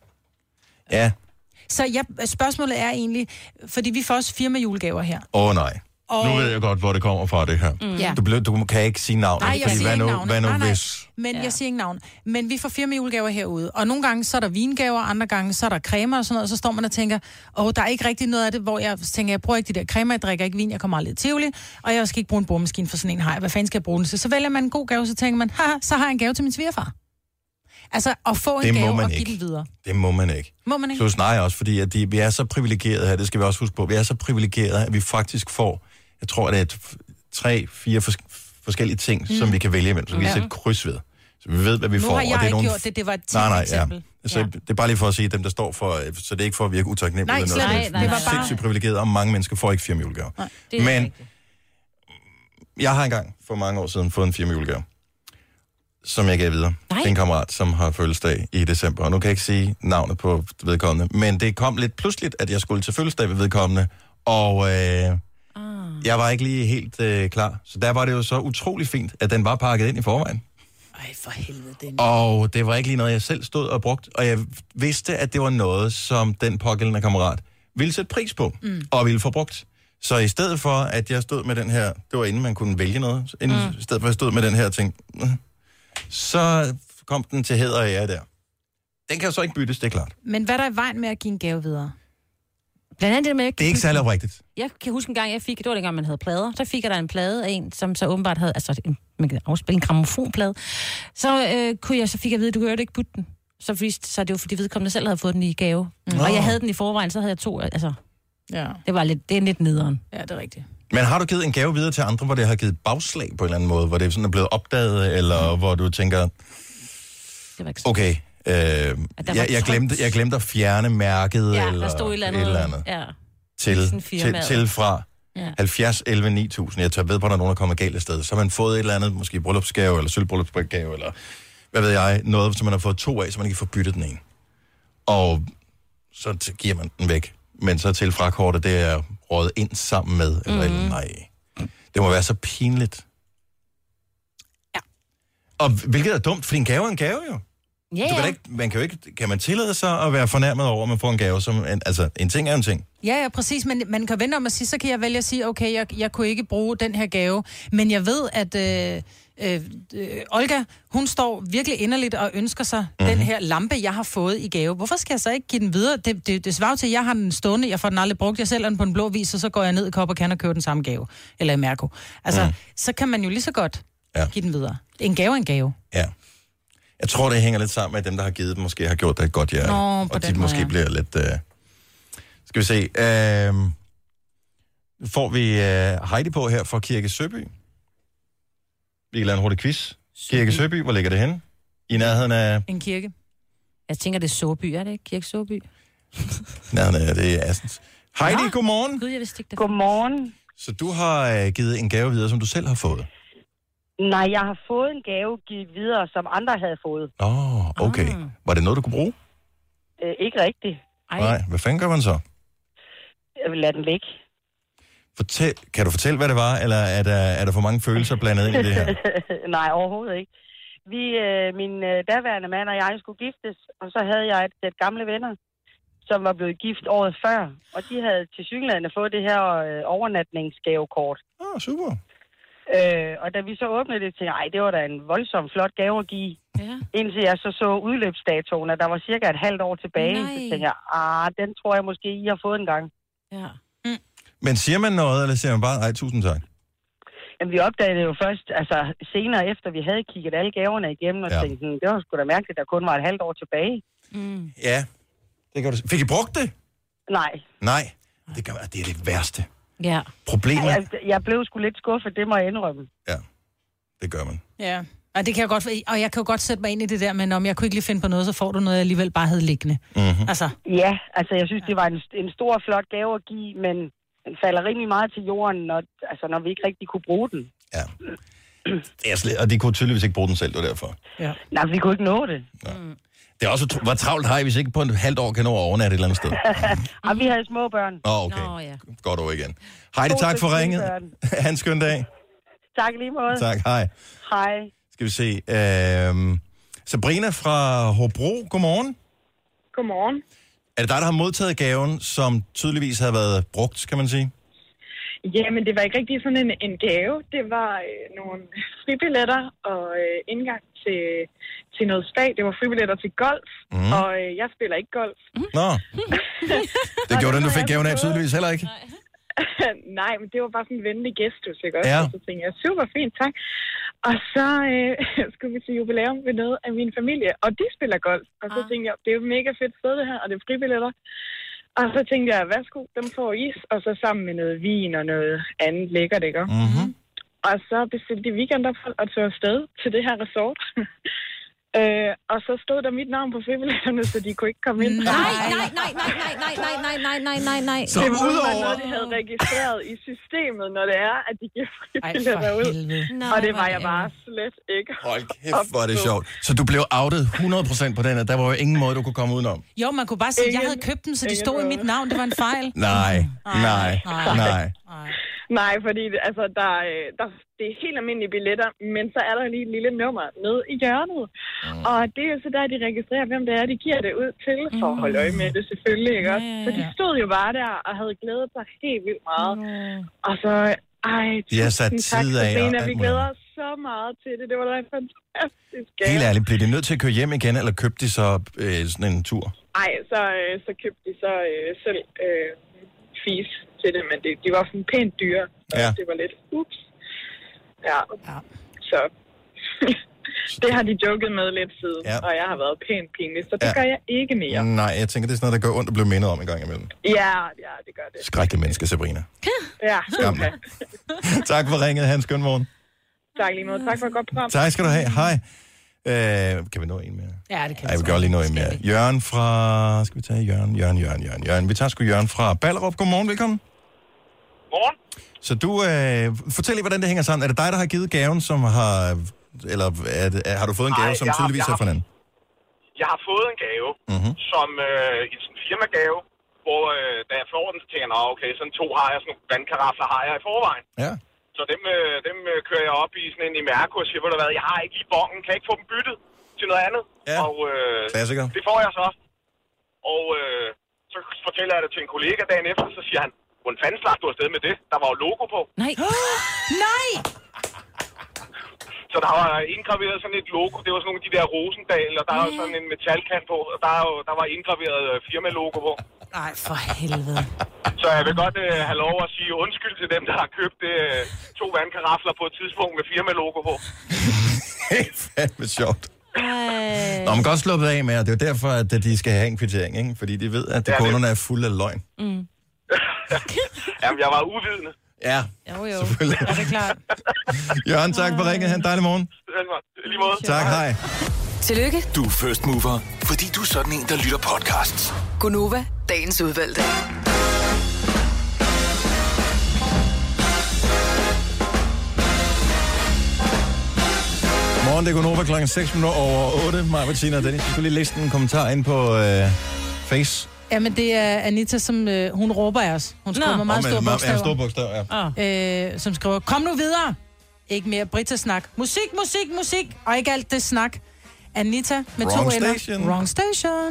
Ja. Så ja, spørgsmålet er egentlig, fordi vi får også firma julegaver her. Åh oh, nej. Og... Nu ved jeg godt, hvor det kommer fra, det her. Mm. Ja. Du, blev, du kan ikke sige navn. Nej, jeg siger ikke navn. Hvad nu nej, nej. hvis... Men ja. jeg siger ikke navn. Men vi får firma julegaver herude. Og nogle gange, så er der vingaver, andre gange, så er der cremer og sådan noget. Og så står man og tænker, åh, der er ikke rigtig noget af det, hvor jeg tænker, jeg bruger ikke de der cremer, jeg drikker ikke vin, jeg kommer aldrig i Tivoli, og jeg skal ikke bruge en boremaskine for sådan en hej. Hvad fanden skal jeg bruge den til? Så vælger man en god gave, så tænker man, haha, så har jeg en gave til min svigerfar. Altså, at få en gave og give den videre. Det må man ikke. Må man ikke? Plus nej også, fordi at de, vi er så privilegerede her, det skal vi også huske på, vi er så privilegerede, at vi faktisk får, jeg tror, det er et, tre, fire fors- forskellige ting, mm. som vi kan vælge imellem, så vi kan ja. sætte kryds ved. Så vi ved, hvad vi nu får. Nu har jeg og det er ikke nogle... gjort det, det var et nej, nej, eksempel. Ja. Så ja. Det er bare lige for at sige, dem der står for, så det er ikke for at virke utaknemmelig. Nej, slet ikke. Det var bare... sindssygt privilegeret, og mange mennesker får ikke firma julegaver. Men rigtigt. Jeg har engang for mange år siden fået en firma julegave, som jeg gav videre Nej. til en kammerat, som har fødselsdag i december. Og nu kan jeg ikke sige navnet på vedkommende, men det kom lidt pludseligt, at jeg skulle til fødselsdag ved vedkommende, og øh, ah. jeg var ikke lige helt øh, klar. Så der var det jo så utrolig fint, at den var pakket ind i forvejen. Ej, for helvede. Den. Og det var ikke lige noget, jeg selv stod og brugt, og jeg vidste, at det var noget, som den pågældende kammerat ville sætte pris på, mm. og ville få brugt. Så i stedet for, at jeg stod med den her, det var inden man kunne vælge noget, inden, mm. i stedet for, at jeg stod med den her ting, så kom den til hæder af jer der. Den kan jo så ikke byttes, det er klart. Men hvad er der i vejen med at give en gave videre? Blandt andet det med... Det er ikke særlig oprigtigt. Jeg kan huske en gang, jeg fik... Det var dengang, man havde plader. Så fik jeg der en plade af en, som så åbenbart havde... Altså, en, man kan afspille en grammofonplade. Så, øh, kunne jeg, så fik jeg at vide, at du kunne jo ikke putte den. Så, fordi, så det var fordi vedkommende selv havde fået den i gave. Mm. Og jeg havde den i forvejen, så havde jeg to... Altså, ja. Det var lidt, det er lidt nederen. Ja, det er rigtigt. Men har du givet en gave videre til andre, hvor det har givet bagslag på en eller anden måde? Hvor det sådan er blevet opdaget, eller mm. hvor du tænker... Det var ikke okay, øh, jeg, jeg, glemte, jeg glemte at fjerne mærket, ja, eller, der stod et eller andet, eller andet. Ja. Til, til, til fra ja. halvfjerds elleve ni tusind. Jeg tør ved på, at der er nogen, der kommer galt af sted. Så har man fået et eller andet, måske bryllupsgave, eller sølvbryllupsgave, eller hvad ved jeg, noget, som man har fået to af, så man ikke får byttet den ene. Og så giver man den væk. Men så til frakortet, det er røget ind sammen med, eller, mm. eller nej. Det må være så pinligt. Ja. Og hvilket er dumt, for en gave er en gave jo. Ja, du kan, ja. ikke, man kan jo ikke, kan man tillade sig at være fornærmet over, at man får en gave, som en, altså en ting er en ting. Ja, ja, præcis, men man kan vente om at sige, så kan jeg vælge at sige, okay, jeg, jeg kunne ikke bruge den her gave, men jeg ved, at øh, øh, øh, Olga, hun står virkelig inderligt og ønsker sig mm-hmm. den her lampe, jeg har fået i gave. Hvorfor skal jeg så ikke give den videre? Det, det, det svarer til, at jeg har den stående, jeg får den aldrig brugt, jeg sælger den på en blå vis, og så går jeg ned i Kop og Kan og køber den samme gave, eller i Mærko. Altså, mm. så kan man jo lige så godt ja. give den videre. En gave er en gave. Ja. Jeg tror, det hænger lidt sammen med, at dem, der har givet dem, måske har gjort det et godt hjerte. Nå, og de måde, måske ja. bliver lidt... Uh... Skal vi se. Uh... Får vi uh... Heidi på her fra Kirke Søby. Vi kan lave en hurtig quiz. Søby. Kirke Søby, hvor ligger det henne? I nærheden af... En kirke. Jeg tænker, det er Såby, er det ikke? Kirke Såby? nærheden af det er Assens. Heidi, ja. godmorgen. Gud, jeg vidste ikke det. Godmorgen. Så du har uh, givet en gave videre, som du selv har fået? Nej, jeg har fået en gave givet videre, som andre havde fået. Åh, oh, okay. Ah. Var det noget, du kunne bruge? Øh, ikke rigtigt. Ej. Nej, hvad fanden gør man så? jeg vil lade den ligge. Fortæl, kan du fortælle, hvad det var, eller er der, er der for mange følelser blandet ind i det her? Nej, overhovedet ikke. Vi, øh, min øh, daværende mand og jeg skulle giftes, og så havde jeg et sæt gamle venner, som var blevet gift året før, og de havde til synligheden fået det her øh, overnatningsgavekort. Åh, oh, super. Øh, og da vi så åbnede det, til, ej, det var da en voldsom flot gave at give. Ja. Indtil jeg så så udløbsdatoen, at der var cirka et halvt år tilbage, Nej. Så tænkte jeg, ah, den tror jeg måske, I har fået en gang. Ja. Mm. Men siger man noget, eller siger man bare, ej, tusind tak? Jamen, vi opdagede det jo først, altså senere efter, vi havde kigget alle gaverne igennem, og ja. tænkte, det var sgu da mærkeligt, at der kun var et halvt år tilbage. Mm. Ja, det kan du Fik I brugt det? Nej. Nej, det, kan, det er det værste. Ja. Problemet... Jeg, jeg blev sgu lidt skuffet, det må jeg indrømme. Ja, det gør man. Ja, og det kan jeg godt, og jeg kan jo godt sætte mig ind i det der, men om jeg kunne ikke lige finde på noget, så får du noget, jeg alligevel bare havde liggende. Mm-hmm. Altså. Ja, altså jeg synes, det var en, en stor, flot gave at give, men den falder rimelig meget til jorden, når, altså, når vi ikke rigtig kunne bruge den. Ja. Det er slet, og de kunne tydeligvis ikke bruge den selv, det var derfor. Ja. Nej, vi kunne ikke nå det. Ja. Det er også, hvor travlt har I, hvis ikke på et halvt år kan nå at overnatte et eller andet sted? Og vi havde små børn. Åh, oh, okay. Nå, ja. Godt over igen. Heidi, tak for ringet. Ha' en skøn dag. Tak lige måde. Tak, hej. Hej. Skal vi se. Øhm, Sabrina fra Hobro, godmorgen. Godmorgen. Er det dig, der har modtaget gaven, som tydeligvis har været brugt, kan man sige? Jamen, det var ikke rigtig sådan en, en gave. Det var øh, nogle fribilletter og øh, indgang til, til noget spag. Det var fribilletter til golf, mm. og øh, jeg spiller ikke golf. Nå, det gjorde den, du fik gaven af tydeligvis heller ikke? Nej, men det var bare sådan en venlig gestus, ikke også? Ja. Og så tænkte jeg, super fint, tak. Og så øh, skulle vi til jubilæum ved noget af min familie, og de spiller golf. Og så tænkte jeg, det er jo mega fedt sted det her, og det er fribilletter. Og så tænkte jeg, værsgo, dem får is, og så sammen med noget vin og noget andet lækkert, ikke? Mm-hmm. Og så bestilte de weekendophold og tog afsted til det her resort. øh, og så stod der mit navn på fribilletterne, så de kunne ikke komme ind. Nej, nej, nej, nej, nej, nej, nej, nej, nej, nej, nej, nej. Så det var udover... noget, de havde registreret i systemet, når det er, at de giver fribilletter ud. Nej, og det var jeg bare slet ikke. Hold kæft, hvor er det sjovt. Så du blev outet hundrede procent på den, og der var jo ingen måde, du kunne komme udenom. Jo, man kunne bare sige, at jeg havde købt dem, så de stod i mit navn. Det var en fejl. Nej, nej, nej. Nej, fordi altså, der, der, det er helt almindelige billetter, men så er der lige et lille nummer nede i hjørnet. Mm. Og det er jo så der, de registrerer, hvem det er, de giver det ud til, for at holde øje med det selvfølgelig, ikke også? Så de stod jo bare der og havde glædet sig helt vildt meget. Mm. Og så, ej, de har sat tid af. Sena, vi glæder os så meget til det. Det var da en fantastisk gave. Helt ærligt, blev de nødt til at køre hjem igen, eller købte de så øh, sådan en tur? Nej, så, øh, så købte de så øh, selv øh, fis til det, men det, de var sådan pænt dyre. Ja. Det var lidt, ups. Ja, ja. Så det har de joket med lidt siden, ja. Og jeg har været pænt pinlig, så det ja. Gør jeg ikke mere. Nej, jeg tænker, det er sådan noget, der gør ondt at blive mindet om en gang imellem. Ja, ja, det gør det. Skrækkelig menneske, Sabrina. Ja, okay. Tak for ringet, Hans. Skøn morgen. Tak lige måde. Tak for et godt program. Tak skal du have. Hej. Øh, kan vi nå en mere? Ja, det kan vi. Ej, vi kan lige nå en mere. Jørgen fra... Skal vi tage Jørgen? Jørgen, Jørgen, Jørgen, Jørgen. Vi tager sgu Jørgen fra Ballerup. Godmorgen, velkommen. Godmorgen. Så du, øh, fortæl lige, hvordan det hænger sammen. Er det dig, der har givet gaven, som har... Eller er det, har du fået en gave, Ej, som tydeligvis er fra den? Jeg har fået en gave, mm-hmm. som øh, i sådan en firmagave, hvor øh, da jeg får den, så tænker jeg, okay, sådan to har jeg, sådan nogle vandkarafler har jeg i forvejen. Ja. Så dem, øh, dem øh, kører jeg op i sådan en i Mærko og siger, hvor der hvad, jeg har ikke lige bongen, kan jeg ikke få dem byttet til noget andet? Ja. Og øh, klassiker. Det får jeg så. Og øh, så fortæller jeg det til en kollega dagen efter, så siger han, hvordan fanden slap du afsted med det? Der var jo logo på. Nej. Nej! Så der var indgraveret sådan et logo. Det var sådan nogle af de der Rosendal, og der er jo sådan en metalkant på. Og der, er jo, der var indgraveret firma-logo på. Nej, for helvede. Så jeg vil godt uh, have lov at sige undskyld til dem, der har købt uh, to vandkarafler på et tidspunkt med firma-logo på. Det er fandme sjovt. Nå, man kan godt sluppe af med, og det er jo derfor, at de skal have en kvittering, ikke? Fordi de ved, at de ja, kunderne er fulde af løgn. Mm. Jamen, jeg var uvidende. Ja, jo, jo. selvfølgelig. Ja, det er klart. Jørgen, tak for ringet. Han dejlig morgen. Lige måde. Tak, hej. Tillykke. Du er first mover, fordi du er sådan en, der lytter podcasts. Gunova, dagens udvalgte. Morgen, det er Gunova klokken seks minutter over otte. Maja, Bettina og Dennis. Jeg skulle lige læse en kommentar ind på øh, Face Jamen, det er Anita, som øh, hun råber af os. Hun skriver med meget store bogstaver. Ja, store bogstaver, ja. Øh, som skriver, kom nu videre. Ikke mere Brita-snak. Musik, musik, musik. Og ikke alt det snak. Anita med Wrong to ender. station. Wrong station.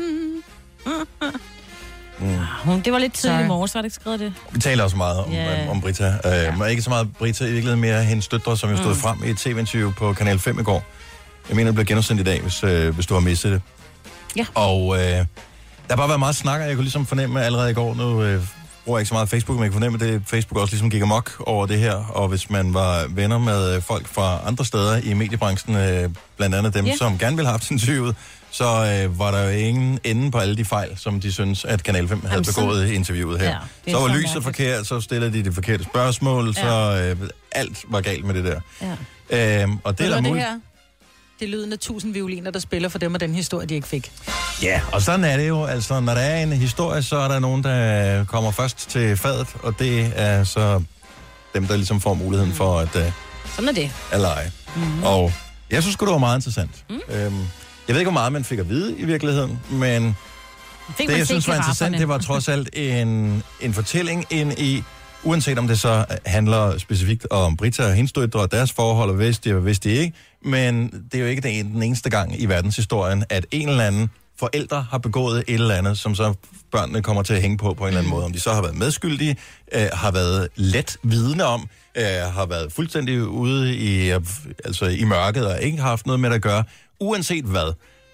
Mm. Det var lidt tidligt i morges, var det ikke skrevet det? Vi taler også meget om, Yeah. yeah. om Brita. Uh, yeah. Ikke så meget Brita, i virkeligheden mere hendes døtre, som jo stod mm. frem i et tv-interview på Kanal fem i går. Jeg mener, det bliver genudsendt i dag, hvis, uh, hvis du har mistet det. Ja. Og uh, der har bare været meget snak, og jeg kunne ligesom fornemme allerede i går, nu uh, bruger jeg ikke så meget Facebook, men jeg kunne fornemme, at det, Facebook også ligesom gik amok over det her. Og hvis man var venner med folk fra andre steder i mediebranchen, uh, blandt andet dem, yeah. som gerne ville have haft interviewet, så øh, var der jo ingen ende på alle de fejl, som de synes, at Kanal fem havde Jamen, begået i interviewet her. Ja, så var lyset forkert, så stillede de det forkerte spørgsmål, ja. så øh, alt var galt med det der. Ja. Øhm, og det er der det her? Det er lyden af tusind violiner, der spiller for dem og den historie, de ikke fik. Ja, og sådan er det jo. Altså, når der er en historie, så er der nogen, der kommer først til fadet, og det er så dem, der ligesom får muligheden mm. for at... Øh, sådan er det. At lege. Mm. Og jeg synes det var meget interessant. Mm. Øhm, Jeg ved ikke, hvor meget man fik at vide i virkeligheden, men fik det, jeg synes var interessant, det var trods alt en, en fortælling ind i, uanset om det så handler specifikt om Brita og hendes døtre og deres forhold, og vidste de og vidste de ikke, men det er jo ikke den, den eneste gang i verdenshistorien, at en eller anden forældre har begået et eller andet, som så børnene kommer til at hænge på på en eller anden måde. Om de så har været medskyldige, øh, har været let vidne om, øh, har været fuldstændig ude i, øh, altså i mørket og ikke har haft noget med at gøre. Uanset hvad,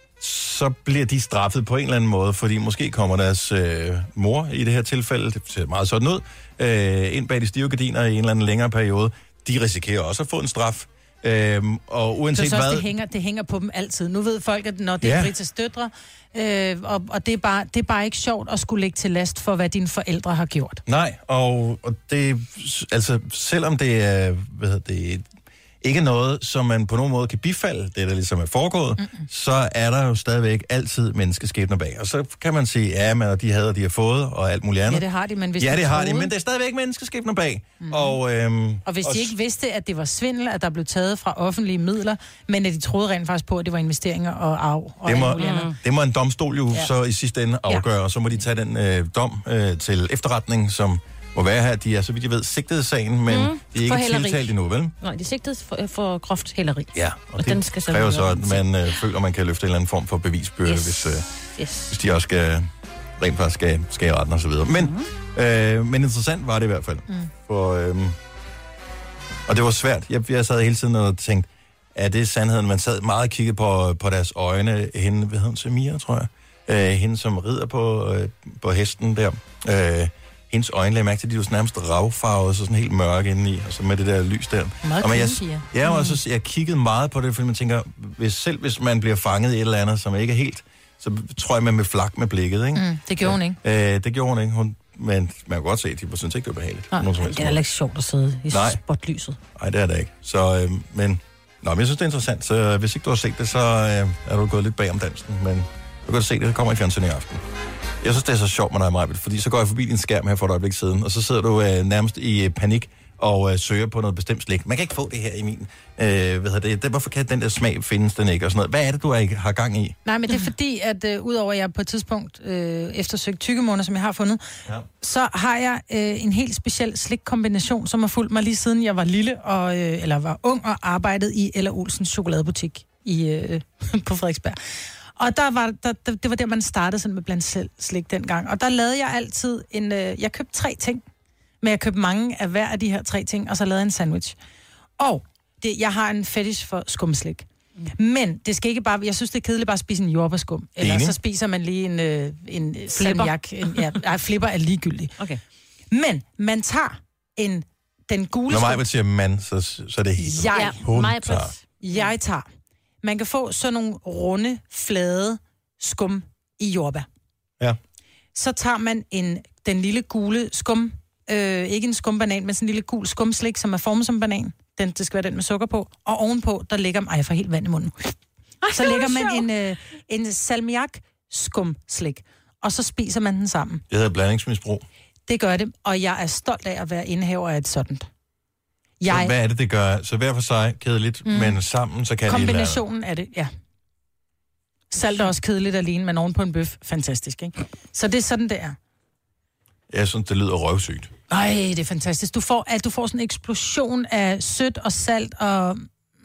så bliver de straffet på en eller anden måde, fordi måske kommer deres øh, mor i det her tilfælde, det ser meget sådan ud, øh, ind bag de stive gardiner i en eller anden længere periode. De risikerer også at få en straf. Øhm, og uanset så hvad... det hænger, det hænger på dem altid. Nu ved folk, at når det er Ja. Britas døtre, øh, og, og det, er bare, det er bare ikke sjovt at skulle lægge til last for, hvad dine forældre har gjort. Nej, og, og det, altså, selvom det er, hvad hedder det, ikke noget, som man på nogen måde kan bifalde, det der ligesom er foregået, mm-hmm. så er der jo stadigvæk altid menneskeskæbner bag. Og så kan man sige, ja, men de havde, de har fået, og alt muligt andet. Ja, det har de, men hvis Ja, de det har troede... de, men det er stadigvæk menneskeskæbner bag. Mm. Og, øhm, og hvis de og... ikke vidste, at det var svindel, at der blev taget fra offentlige midler, men at de troede rent faktisk på, at det var investeringer og arv og Det må, alt muligt andet. det må en domstol jo Ja. så i sidste ende afgøre, og så må de tage den øh, dom øh, til efterretning, som må være her. De er, så vidt jeg ved, sigtet i sagen, men Mm. de er ikke tiltalt endnu, vel? Nej, de er sigtet for, for groft hæleri. Ja, og, og det den skal kræver så, videre. at man øh, føler, at man kan løfte en eller anden form for bevisbyrde, Yes. hvis, øh, Yes. hvis de også skal, rent faktisk skal, skal i retten og så videre. Men, mm. øh, men interessant var det i hvert fald. Mm. For, øh, og det var svært. Jeg, jeg sad hele tiden og tænkte, er det sandheden? Man sad meget og kiggede på, på deres øjne. Hende, hvad hedder hun, Samira, tror jeg? Øh, hende, som rider på, øh, på hesten der. Øh, hendes øjne lagde mærke til, at de var sådan nærmest ravfarvede, så sådan helt mørke indeni, og så med det der lys der. Meget og men jeg, kønne, ja, og så, jeg kiggede meget på det, fordi man tænker, hvis, selv hvis man bliver fanget i et eller andet, som ikke er helt, så tror jeg, man vil flak med blikket, ikke? Mm, det gjorde hun ikke. Øh, det gjorde hun ikke. Hun, men man kan godt se, at de synes ikke, det var behageligt. Nej, Nogen som det helst er måde. heller ikke sjovt at sidde i Nej. spotlyset. Nej, det er det ikke. Så, øh, men, nå, men jeg synes, det er interessant. Så hvis ikke du har set det, så øh, er du gået lidt bag om dansen. Men du kan se det, det kommer i fjernsynet i aften. Jeg synes, det er så sjovt med dig, Majbrit, fordi så går jeg forbi din skærm her for et øjeblik siden, og så sidder du øh, nærmest i øh, panik og øh, søger på noget bestemt slik. Man kan ikke få det her i min... Øh, hvad hedder det, det? Hvorfor kan den der smag findes den ikke? Og sådan noget. Hvad er det, du er, har gang i? Nej, men det er fordi, at øh, udover at jeg på et tidspunkt øh, eftersøgt tykkemåner, som jeg har fundet, ja. så har jeg øh, en helt speciel slikkombination, som har fulgt mig lige siden jeg var lille, og, øh, eller var ung og arbejdede i Ella Olsens chokoladebutik i, øh, på Frederiksberg. Og der var, der, det var der, man startede sådan med blandt selv slik dengang. Og der lavede jeg altid en... Øh, jeg købte tre ting, men jeg købte mange af hver af de her tre ting, og så lavede jeg en sandwich. Og det, jeg har en fetish for skumslik. Mm. Men det skal ikke bare... Jeg synes, det er kedeligt bare at spise en jordbærskum. Eller Enig. så spiser man lige en, øh, en Flipper. salmiak. En, ja, ej, flipper er ligegyldig. Okay. Men man tager en, den gule Når skum... Majbrit siger mand, så, så er det helt... Jeg, Hun tager. jeg tager. Man kan få sådan nogle runde, flade skum i jordbær. Ja. Så tager man en, den lille gule skum, øh, ikke en skumbanan, men sådan en lille gul skumslik, som er formet som banan. Den, det skal være den med sukker på. Og ovenpå, der ligger... Ej, jeg får helt vand i munden. Så lægger man en, øh, en salmiak skumslik, og så spiser man den sammen. Det hedder blandingsmisbrug. Det gør det, og jeg er stolt af at være indehaver af et sådant. Jeg... Så hvad er det, det gør? Så hver for sig kedeligt, mm. men sammen, så kan det Kombinationen af det, ja. Salt er også kedeligt alene, men oven på en bøf, fantastisk, ikke? Så det er sådan, det er. Jeg synes, det lyder røvsygt. Ej, det er fantastisk. Du får, at du får sådan en eksplosion af sødt og salt og...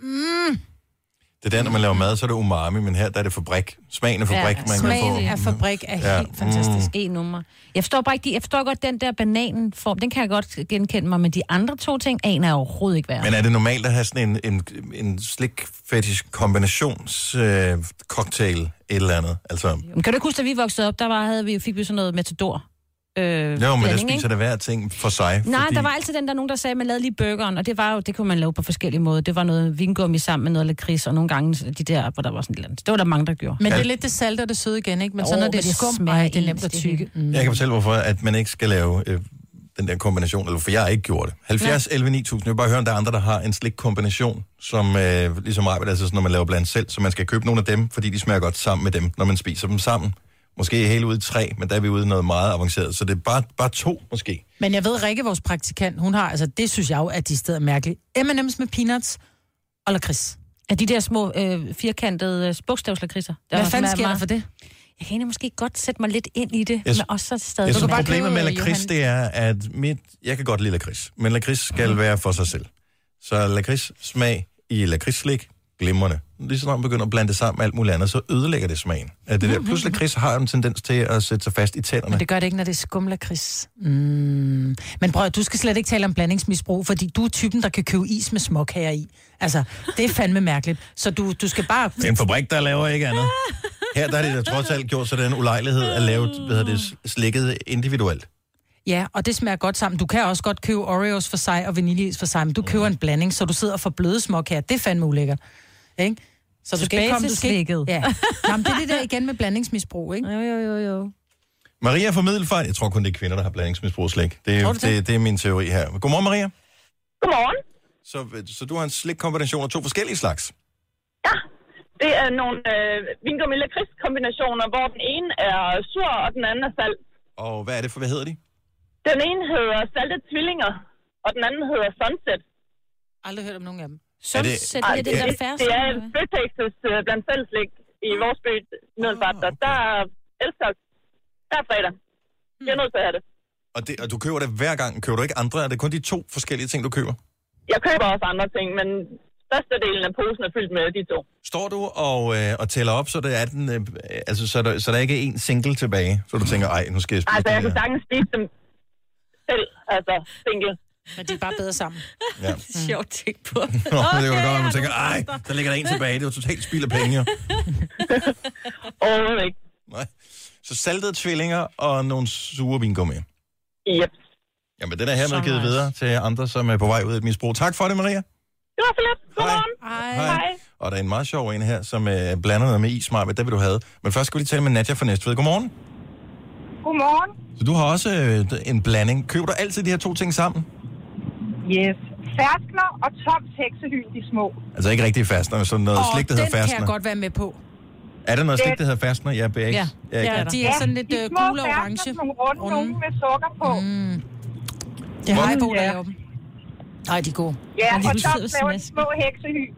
Mm. Det er der, når man laver mad, så er det umami, men her der er det fabrik. Smagen af fabrik, Ja, man kan få. Smagen af fabrik er Ja. helt fantastisk. E nummer. Jeg forstår bare ikke, de, jeg forstår godt den der bananform, den kan jeg godt genkende mig, men de andre to ting aner jeg overhovedet ikke være. Men er det normalt at have sådan en, en, en slik-fetish kombinationscocktail øh, cocktail, et eller andet? Altså, Men kan du ikke huske, da vi voksede op, der var, havde vi, fik vi sådan noget Matador? Øh, jo, men blanding, der spiser ikke? det hver ting for sig. Nej, fordi... der var altid den der nogen, der sagde, at man lavede lige burgeren, og det var jo, det kunne man lave på forskellige måder. Det var noget vingummi sammen med noget lakrids, og nogle gange de der, hvor der var sådan et eller andet. Det var der mange, der gjorde. Men det er lidt det salte og det søde igen, ikke? Men Jo, så når men det er det skum, smager ej, det er nemt ens, at det tykke. Mm. Jeg kan fortælle, hvorfor at man ikke skal lave øh, den der kombination, eller for jeg har ikke gjort det. halvfjerds elleve ni tusind, jeg vil bare høre, om der er andre, der har en slik-kombination, som øh, ligesom arbejder, altså når man laver blandt selv, så man skal købe nogle af dem, fordi de smager godt sammen med dem, når man spiser dem sammen. Måske helt ude i tre, men der er vi ude i noget meget avanceret, så det er bare, bare to måske. Men jeg ved, Rikke, vores praktikant, hun har, altså det synes jeg jo, at de steder er mærkeligt. M and M's med peanuts og lakrids. Er de der små øh, firkantede øh, bogstavslakridser? Hvad fanden sker der for det? Jeg kan egentlig måske godt sætte mig lidt ind i det, Jeg, men også så stadig... jeg synes, bare problemet købe, med øh, lakrids, Johan- det er, at mit, jeg kan godt lide lakrids, men lakrids skal mm. være for sig selv. Så lakrids smag i lakridsslik, glimrende. Lige så når man begynder at blande det sammen med alt muligt andet, så ødelægger det smagen. At det der, plus lakrids har jo en tendens til at sætte sig fast i tænderne. Men det gør det ikke, når det er skumlakrids. Mm. Men prøv, du skal slet ikke tale om blandingsmisbrug, fordi du er typen, der kan købe is med småkager i. Altså, det er fandme mærkeligt. Så du, du skal bare... Det er en fabrik, der laver ikke andet. Her der er det der trods alt gjort, så den ulejlighed at lave hvad hedder det, slikket individuelt. Ja, og det smager godt sammen. Du kan også godt købe Oreos for sig og vaniljeis for sig, men du køber en blanding, så du sidder og får bløde småkager. Det er fandme ulækkert. Ikke? Så du skal Tilbage ikke komme... til Du skal ikke... slikket. Ja. Nå, men det er det der igen med blandingsmisbrug, ikke? Jo, jo, jo, jo. Maria fra Middelfart. Jeg tror kun, det er kvinder, der har blandingsmisbrug slik. Det, er- det, det, det er min teori her. Godmorgen, Maria. Godmorgen. Så, så du har en slikkombination af to forskellige slags? Ja, det er nogle øh, vingummi lakrids kombinationer, hvor den ene er sur, og den anden er salt. Og hvad er det for, hvad hedder de? Den ene hedder saltet tvillinger, og den anden hedder sunset. Aldrig hørt om nogen af dem. Er det, Sunset, det er det der færre. Det er en Føtexes uh, blandt fælleslæg i vores by, Middelfart, og der elsker der er fredag. Jeg er nødt til at have det. og, det, og du køber det hver gang. Køber du ikke andre? Er det kun de to forskellige ting, du køber? Jeg køber også andre ting, men størstedelen af posen er fyldt med de to. Står du og, øh, og tæller op, så, det er den, øh, altså, så, der, så der ikke er en single tilbage? Så du tænker, ej, nu skal jeg spise Altså, jeg den kan her. sagtens spise dem selv, altså single. Men de er bare bedre sammen. Ja. Det er sjovt at tænke på. Nå, det er jo da godt, at man tænker, ej, der ligger der en tilbage. Det er jo totalt spild af penge. Jo. Overhovedet ikke. Nej. Så saltede tvillinger og nogle sure vingummier. Yep. Jamen, den er hermed Så givet nice. videre til andre, som er på vej ud af et misbrug. Tak for det, Maria. Det var så lidt. Godmorgen. Hej. Hej. Og der er en meget sjov en her, som øh, blander noget med is, Marve. Det vil du have. Men først skal vi lige tale med Nadja fra Næstved. Godmorgen. Godmorgen. Så du har også øh, en blanding. Køber du altid de her to ting sammen? Yes. Ferskner og Toms heksehyl, de små. Altså ikke rigtig fastner, men sådan noget Og slik, der den hedder kan fastner. jeg godt være med på. Er der noget Det- slik, der hedder fastner? Ja, B X. Ja, Jeg er ikke- ja de er sådan lidt de øh, små gule og ferskner, orange. nogle runde, Runde. nogle med sukker på. Mm. Det har jeg på, der Ja. laver dem. Nej, de er gode. Ja, Men de og betyder Toms laver de smask. små heksehyl.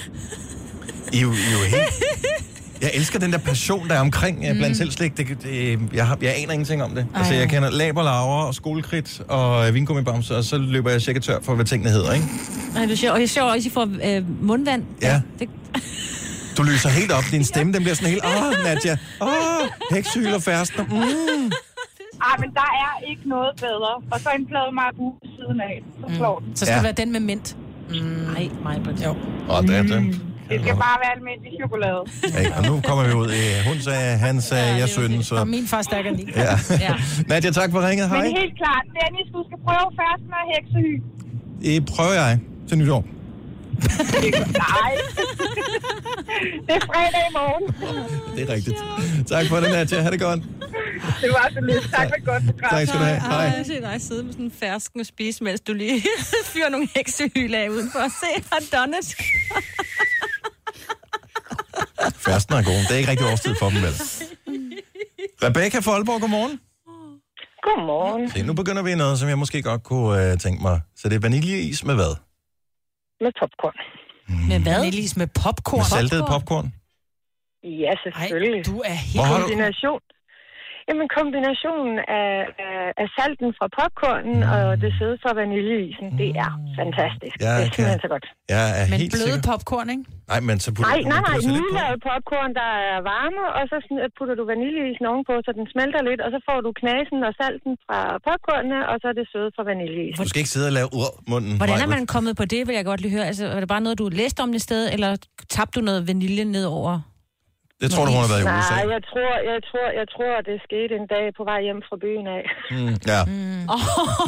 I er jo, I er jo helt... Jeg elsker den der passion, der er omkring mm. blandt selv slik. Det, det, jeg, har, jeg aner ingenting om det. Ej. Altså, jeg kender laberlaver og skolekridt og vingummibamser, og så løber jeg cirka tør for, hvad tingene hedder, ikke? Nej, det er sjovt. Og jeg er sjovt også, at I får øh, mundvand. Ja. Det, Du lyser helt op. Din stemme, den bliver sådan helt... Åh, Nadja. Åh, heksehyl og færstner. Mm. Ej, men der er ikke noget bedre. Og så en plade marabu ved siden af. Så slår den. Så skal Ja. det være den med mint. nej, mig på det. Jo. Og det er det. Det skal bare være almindelig chokolade. Ja, og nu kommer vi ud i... Hun sagde, han sagde, jeg synes, så... Og min far stærker lige. Ja. Ja. Nadia, tak for ringet. Hej. Men helt klart, Dennis, du skal prøve ferskner og heksehyl. Det prøver jeg til nytår. Nej. Det er fredag i morgen. Det er rigtigt. Tak for det, Nadia. Ha' det godt. Det var så lidt. Tak for et godt program. Tak skal du have. Hej. Jeg ser dig sidde med sådan en fersken og spise, mens du lige fyrer nogle heksehyl af udenfor og se, har done it. Færsten er god. Det er ikke rigtig årstid for dem, vel? Rebecca fra Aalborg, godmorgen. Godmorgen. Se, nu begynder vi i noget, som jeg måske godt kunne uh, tænke mig. Så det er vaniljeis med hvad? Med popcorn. Med hvad? Vaniljeis med popcorn. Med saltet popcorn? Ja, selvfølgelig. Ej, du er helt... Kombination. Jamen, kombinationen af, af, af salten fra popcornen mm. og det søde fra vaniljeisen, mm. det er fantastisk. Jeg det er simpelthen kan... så godt. Jeg er men helt bløde sikker. popcorn, ikke? Nej, men så putter nej, du nej, nej, putter nylavet popcorn, der er varme, og så putter du vaniljeisen ovenpå, så den smelter lidt, og så får du knasen og salten fra popcornene, og så er det søde fra vaniljeisen. Du skal ikke sidde og lave ur-munden. Hvordan er man kommet på det, vil jeg godt lige høre. Altså, var det bare noget, du læste om det sted, eller tabte du noget vanilje ned over? Det tror du, hun har været i U S A? Nej, jeg tror, jeg tror, jeg tror, det skete en dag på vej hjem fra byen af. Mm, ja. Mm. Oh,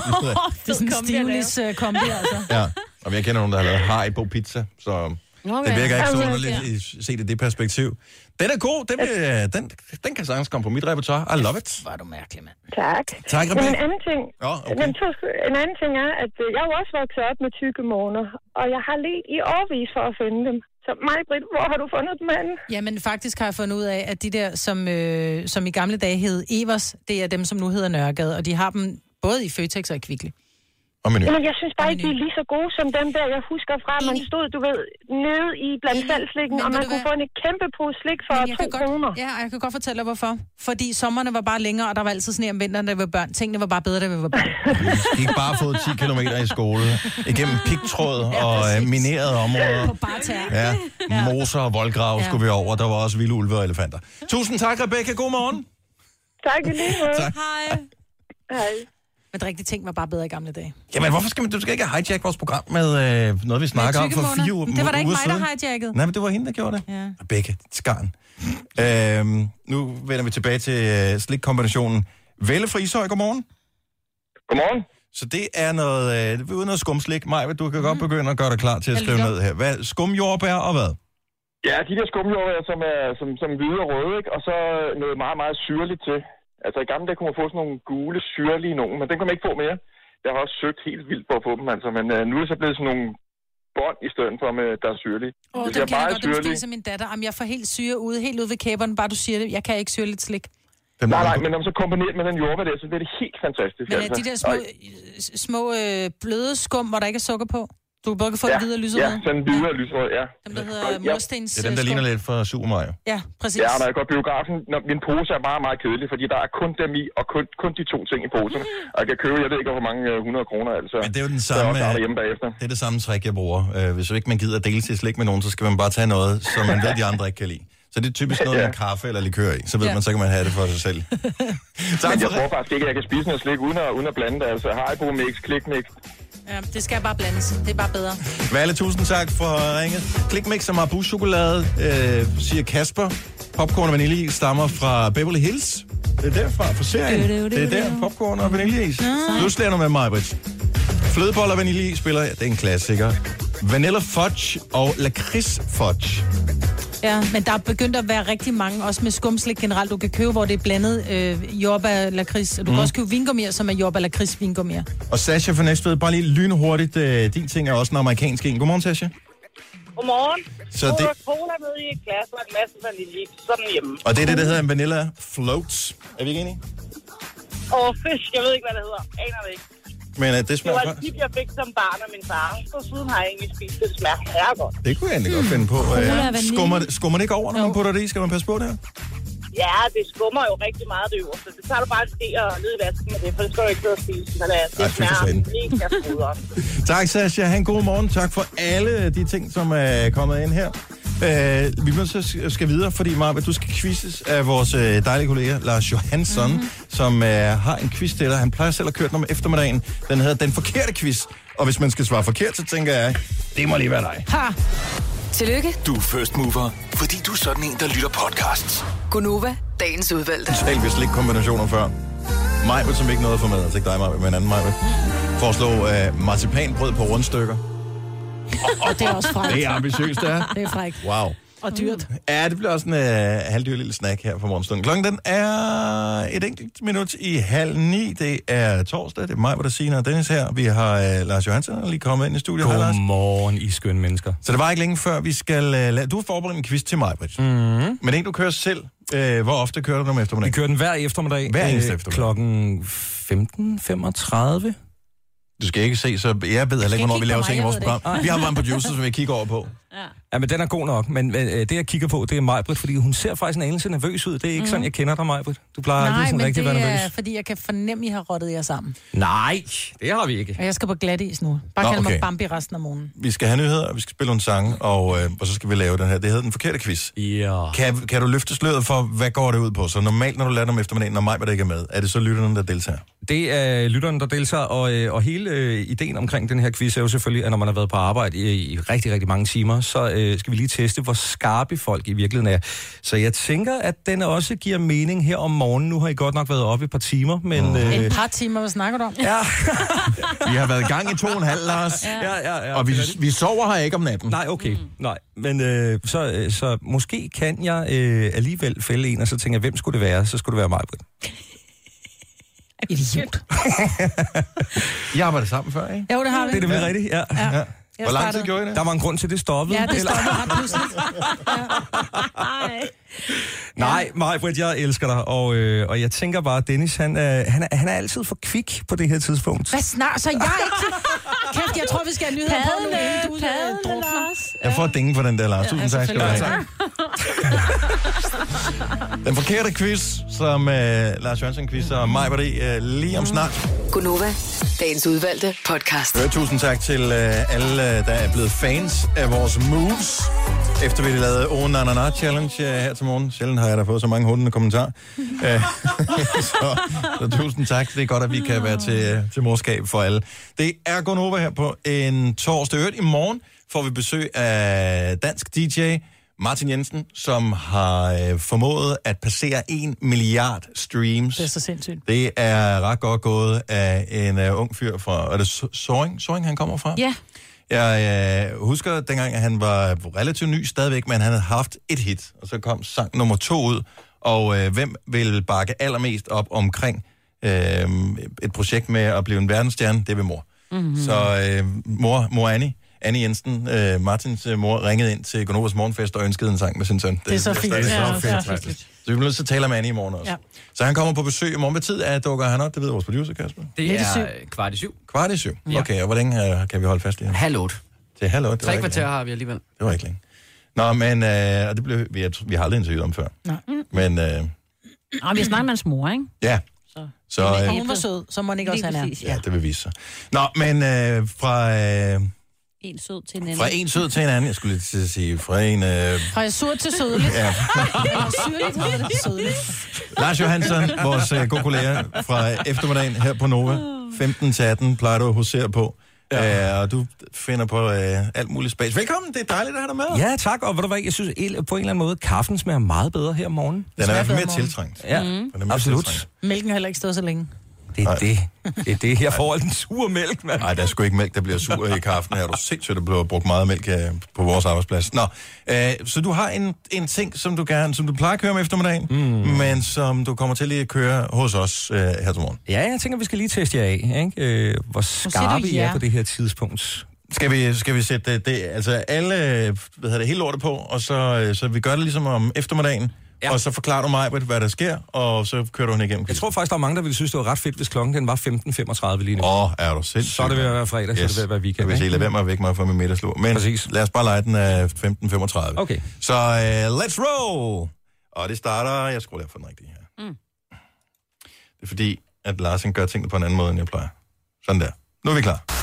det er sådan en stivlis uh, kombi, altså. Ja, og jeg kender nogen, der har lavet Haribo pizza, så okay. Det virker ikke så underligt at se det i det perspektiv. Den er god, den, vil, den, den kan sagtens komme på mit repertoire. I love it. Var du mærkelig, mand. Tak. Tak, Rebecca. Men en anden ting, oh, okay. men to, en anden ting er, at jeg er jo også vokset op med tykke måner, og jeg har let i årvis for at finde dem. Så Maj-Brit, hvor har du fundet dem henne? Jamen faktisk har jeg fundet ud af, at de der, som, øh, som i gamle dage hed Evers, det er dem, som nu hedder Nørregade, og de har dem både i Føtex og i Kvickly. Jamen, jeg synes bare ikke, de er lige så gode som dem der, jeg husker fra, man stod, du ved, nede i blandt salgslikken, og man kunne få en kæmpe pose slik for to kroner. Ja, og jeg kan godt fortælle dig, hvorfor. Fordi sommerne var bare længere, og der var altid sne om vinteren, da vi var børn. Tingene var bare bedre, da vi var børn. Vi gik bare fået ti kilometer i skole, igennem pigtråd og ja, minerede områder. På bare tær. Ja, moser og voldgrav ja. skulle vi over. Der var også vilde ulve og elefanter. Tusind tak, Rebecca. God morgen. Tak i lige måde. Hej. Hej. Men rigtige ting var bare bedre i gamle dage. Jamen, hvorfor skal man, du skal ikke hijack vores program med øh, noget, vi snakker om for fire uger siden? Det var da ikke mig, der hijackede. Nej, men det var hende, der gjorde det. Ja. Rebecca, skarn. Øhm, nu vender vi tilbage til øh, slikkombinationen. Velle Frishøj, godmorgen. Godmorgen. Så det er noget, øh, uden noget skumslik. Maja, du kan mm. godt begynde at gøre dig klar til at skrive ned her. Hvad, skumjordbær og hvad? Ja, de der skumjordbær, som er som, som hvide og røde, ikke? Og så noget meget, meget syrligt til. Altså i gamle dage kunne man få sådan nogle gule, syrlige nogen, men den kan man ikke få mere. Jeg har også søgt helt vildt på at få dem, altså, men uh, nu er det så blevet sådan nogle bånd i stedet for, med, der er syrlige. Åh, oh, dem kan jeg godt, dem spiser min datter. Jamen, jeg får helt syre ude, helt ude ved kæberen, bare du siger det. Jeg kan ikke syrligt slik. Nej, nej, men når man så kombinerer med den jordbær der, så bliver det helt fantastisk. Men altså. de der små, små øh, bløde skum, hvor der ikke er sukker på? Du kan både få ja, det hvide og lyserøde. Ja, sådan hvide og lyserøde, ja. Dem, der hedder ja. murstens. Det er dem, der ligner lidt for Super Mario. Ja, præcis. Ja, når jeg går biografen, når min pose er meget, meget kedelig, fordi der er kun dem i, og kun, kun de to ting i poserne. Og jeg kan købe, jeg ved ikke, hvor mange hundrede kroner, altså. Men det er jo den samme, det er, hjemme bagefter. Det er det samme trick, jeg bruger. Hvis ikke man gider at dele sit slik med nogen, så skal man bare tage noget, som man ved, de andre ikke kan lide. Så det er typisk noget ja. med kaffe eller likør i. Så ved ja. man, så kan man have det for sig selv. Men jeg tror faktisk ikke, at jeg kan spise noget slik uden at, uden at blande det. Altså, Haribo mix, klikmix. Ja, det skal bare blandes. Det er bare bedre. Valle, tusind tak for ringet. Klikmix og Marabu-chokolade, øh, siger Kasper. Popcorn og vaniljeis stammer fra Beverly Hills. Det er derfra, fra serien. Det er der, popcorn og vaniljeis. Nu slæder du med mig, Britt. Flødeboller og vaniljeis spiller, ja, det er en klassiker. Vanilla fudge og lakrids fudge. Ja, men der er begyndt at være rigtig mange, også med skumslik generelt, du kan købe, hvor det er blandet øh, jordbær lakrids. Du mm. kan også købe vingummier, som er jordbær lakrids vingummier. Og Sasha fra Næstved, bare lige lynhurtigt. Øh, din ting er også en amerikansk en. Godmorgen, Sasha. Godmorgen. Så det... Cola nede i et glas og en masse vanilje, sådan hjemme. Og det er det, der hedder en vanilla floats. Er vi ikke enige? Og fisk, jeg ved ikke, hvad det hedder. Aner det ikke. Men uh, det smager godt. Det var et tip, jeg fik som barn af min far. Så siden har jeg egentlig spist det. Det smager herregodt. Det kunne jeg egentlig godt finde på. Uh, skummer, skummer det ikke over, når man putter det i? Skal man passe på det her? Ja, det skummer jo rigtig meget det øverste. Det tager du bare et ske og ned i vasken med det, for det skal du ikke sidde og spise. Men uh, det smager mega fodret. Tak, Sasha. Ha' en god morgen. Tak for alle de ting, som er kommet ind her. Uh, vi så skal videre, fordi Marve, du skal quizzes af vores uh, dejlige kollega Lars Johansson, mm-hmm. som uh, har en quiz til dig. Han plejer selv at køre den om eftermiddagen. Den hedder Den Forkerte Quiz. Og hvis man skal svare forkert, så tænker jeg, det må lige være dig. Ha! Tillykke. Du er first mover, fordi du er sådan en, der lytter podcasts. Gunova, dagens udvalgte. Nu talte vi slet ikke kombinationer før. Majbet, som ikke nåede at få med, altså ikke dig, Majbet, men en anden Majbet, foreslå uh, marcipanbrød på rundstykker. Og det er også frækt. Det er ambitiøst, det er. Det er frækt. Wow. Og dyrt. Ja, det bliver også en uh, halvdyr lille snack her på morgenstunden. Klokken den er et enkelt minut i halv ni. Det er torsdag. Det er mig, hvor der siger og Dennis her. Vi har uh, Lars Johansson lige kommet ind i studiet. Godmorgen, I skønne mennesker. Så det var ikke længe før, vi skal... Uh, lade... Du har forberedt en quiz til mig, Britt. Mm-hmm. Men ikke du kører selv. Uh, hvor ofte kører du om eftermiddagen? Vi kører den hver eftermiddag. Hver eneste eftermiddag. Klokken femten femogtredive. Du skal ikke se, så jeg ved heller ikke, hvornår vi laver ting i vores program. Vi har bare en producer, som vi kigger over på. Ja. Ja, men den er god nok, men øh, det jeg kigger på, det er Maj-Brit, fordi hun ser faktisk en anelse nervøs ud. Det er ikke mm. sådan, jeg kender dig, Maj-Brit. Du plejer aldrig sådan rigtig at være nervøs. Nej, men det er, fordi jeg kan fornemme, at I har rottet jer sammen. Nej, det har vi ikke. Og jeg skal på glat is nu. Bare kalde okay. mig Bambi resten af morgenen. Vi skal have nyheder, og vi skal spille nogle sange, og, øh, og så skal vi lave den her. Det hedder Den Forkerte Quiz. Ja. Kan, kan du løfte sløret for, hvad går det ud på? Så normalt, når du lader dem eftermiddagen, når Maj-Brit ikke er med, er det så lytterne, der deltager? Det er lytterne, der deltager, og, øh, og hele øh, ideen omkring den her quiz er jo selvfølgelig, at når man har været på arbejde i, i rigtig, rigtig mange timer, så øh, skal vi lige teste, hvor skarpe folk i virkeligheden er. Så jeg tænker, at den også giver mening her om morgenen. Nu har I godt nok været oppe i et par timer, men... Mm. Øh... Et par timer, hvad snakker du om? Ja. Vi har været i gang i to og en halv, Lars. Ja, ja, ja. Og vi, vi sover her ikke om natten. Nej, okay. Mm. Nej. Men øh, så, øh, så måske kan jeg øh, alligevel fælde en, og så tænker jeg, hvem skulle det være? Så skulle det være Maj-Brit. Idiot. I arbejder sammen før, ikke? Jo, det har vi. Det er det vel rigtigt, ja. ja. ja. Hvor lang tid gjorde I det? Der var en grund til, det stoppede. Ja, det stoppede ret pludseligt. Ja. Nej, Maj-Brit, jeg elsker dig, og, øh, og jeg tænker bare, Dennis, han, øh, han, er, han er altid for kvik på det her tidspunkt. Hvad snart? Så jeg er ikke... Kæft, jeg tror, vi skal have nyheder på nu, inden du padle, drukner. Jeg får et ding for den der, Lars. Tusind ja, tak skal du have. Den forkerte quiz, som uh, Lars Jørgensen quiz og mig var det uh, lige om snart. Gunova, dagens udvalgte podcast. Hør, tusind tak til uh, alle, uh, der er blevet fans af vores moves. Efter vi lavede Oh Na Na Na Challenge uh, her til morgen. Sjældent har jeg da fået så mange hundende kommentarer. uh, så, så tusind tak. Det er godt, at vi kan være til, til morskab for alle. Det er Gunova her på en torsdag. Øvrigt i morgen får vi besøg af dansk D J Martin Jensen, som har øh, formået at passere en milliard streams. Det er så sindssygt. Det er ret godt gået af en uh, ung fyr fra... Er det Soring? Soring, han kommer fra? Ja. Jeg øh, husker dengang, at han var relativt ny stadigvæk, men han havde haft et hit, og så kom sang nummer to ud. Og øh, hvem vil bakke allermest op omkring øh, et projekt med at blive en verdensstjerne? Det vil mor. Mm-hmm. Så øh, mor, mor Annie, Annie Jensen, øh, Martins øh, mor, ringede ind til Gonovas morgenfest og ønskede en sang med sin søn. Det, det er så fint. Det er så ja, fedt. Så vi bliver nødt til at tale om Annie i morgen også. Ja. Så han kommer på besøg i morgen. Hvad tid er dukker han op? Det ved vores producer, Kasper. Det er kvart i syv. Kvart i syv? Okay, og hvor længe uh, kan vi holde fast i ham? Halv otte. Det er halv otte? Tre kvarter har vi alligevel. Det var ikke længe. Nå, men øh, og det blev, vi, har, vi har aldrig interviewet om før. Nej. Men... Øh, Nå, vi snakker med hans mor, ikke? Ja. Så, så øh, hun var sød, så må ikke også han er. Ja, det vil vise sig. Nå, men øh, fra... Øh, en sød til en anden. Fra en sød til en anden. Jeg skulle lige sige, fra en... Øh... Fra sur til sødligt. Ja. Eller syrligt hedder det sødligt. Lars Johansson, vores øh, gode kollega fra eftermiddagen her på Nova. femten til atten plejer du at husere på. Ja. Uh, og du finder på uh, alt muligt spas. Velkommen, det er dejligt at have dig med. Ja, tak. Og ved du hvad, jeg synes på en eller anden måde, kaffen smager meget bedre her om morgenen. Den er i hvert fald mere tiltrængt. Ja, mm. absolut. Tiltrængt. Mælken har heller ikke stået så længe. Det er det. Det er det. Jeg får alt den sure mælk, mand. Nej, der er sgu ikke mælk, der bliver sur i kaffen her. Du er sindssygt, der bliver brugt meget mælk på vores arbejdsplads. Nå, øh, så du har en, en ting, som du gerne, som du plejer at køre om eftermiddagen, mm. men som du kommer til lige at køre hos os øh, her til morgen. Ja, jeg tænker, vi skal lige teste jer af, ikke? Øh, hvor skarpe I er på det her tidspunkt. Skal vi, skal vi sætte det, det altså alle, hvad hedder det, hele lortet på, og så, så vi gør det ligesom om eftermiddagen? Ja. Og så forklarer du mig, hvad der sker, og så kører du hende igennem. Jeg tror faktisk, der er mange, der ville synes, det var ret fedt, hvis klokken den var femten femogtredive lige nu. Åh, oh, er du sindssygt. Så er det ved at være fredag, yes. Så er det ved at være weekend. Jeg vil sige, lad være med at vække mig fra min middagslur. Men præcis. Lad os bare lege den af femten femogtredive. Okay. Så uh, let's roll! Og det starter... Jeg skruer for den rigtige her. Mm. Det er fordi, at Lars gør tingene på en anden måde, end jeg plejer. Sådan der. Nu er vi klar.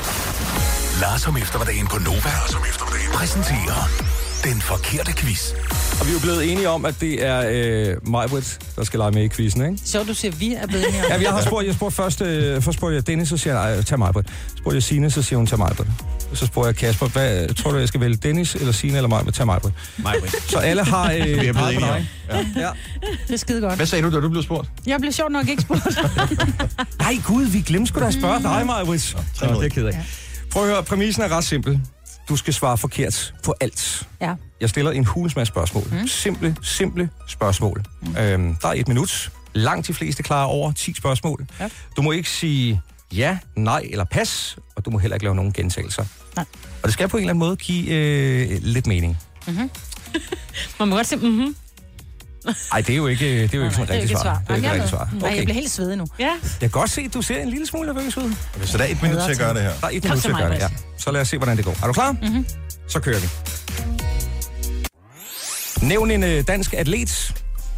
Lars om eftermiddagen på Nova. Lars om eftermiddagen præsenterer Den Forkerte Quiz. Og vi er jo blevet enige om, at det er øh, Maj-Brit, der skal lege med i quizzen, ikke? Så du siger, vi er blevet enige om. Ja, jeg har spurgt, jeg spurgte først, øh, først spurgte jeg Dennis, så siger jeg, tag Maj-Brit. Så spurgte jeg Signe, så siger hun, tag Maj-Brit. Så spurgte jeg Kasper, hvad tror du, jeg skal vælge Dennis, eller Signe, eller Maj-Brit? Tag Maj-Brit. Maj-Brit. Så alle har... Øh, vi er blevet enige om. Ja. Ja. Det er skide godt. Hvad sagde du, da du blev spurgt? Jeg blev sjovt nok ikke spurgt. Nej, gud, vi glemte sgu da at spørge dig, Maj-Brit. Nå, det er ked af. Ja. Prøv at høre, præmissen er ret simpel. Du skal svare forkert på alt. Ja. Jeg stiller en hulens masse spørgsmål. Mm. Simple, simple spørgsmål. Mm. Øhm, der er et minut. Langt de fleste klarer over ti spørgsmål. Ja. Du må ikke sige ja, nej eller pas, og du må heller ikke lave nogen gentagelser. Nej. Og det skal på en eller anden måde give øh, lidt mening. Mm-hmm. Man må godt sige mhm. Nej, det er jo ikke, det er jo ikke sådan et rigtigt svar. Det er ikke et rigtigt svar. Okay. Jeg bliver helt svedig nu. Ja. Jeg kan godt se, at du ser en lille smule nervøs ud. Okay, så der er et minut til at gøre det her. Der er et minut til at gøre det, ja. Så lad os se, hvordan det går. Er du klar? Mm-hmm. Så kører vi. Nævn en øh, dansk atlet.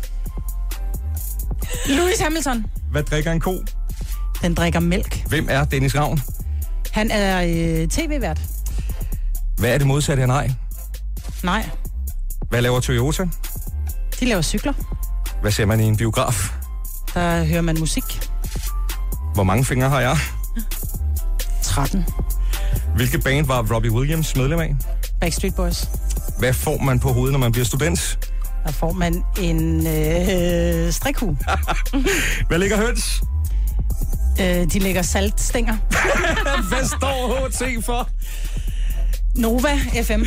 Lewis Hamilton. Hvad drikker en ko? Den drikker mælk. Hvem er Dennis Ravn? Han er øh, tv-vært. Hvad er det modsatte af nej? Nej. Hvad laver Toyota? De laver cykler. Hvad ser man i en biograf? Der hører man musik. Hvor mange fingre har jeg? tretten. Hvilket band var Robbie Williams medlem af? Backstreet Boys. Hvad får man på hovedet, når man bliver student? Der får man en øh, strikhue. Hvad ligger høns? Øh, de lægger saltstænger. Hvad står H T for? Nova F M.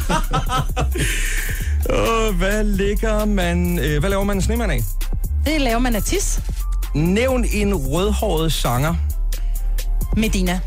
uh, hvad ligger man... Øh, hvad laver man en snemand af? Det laver man af tis. Nævn en rødhåret sanger. Medina.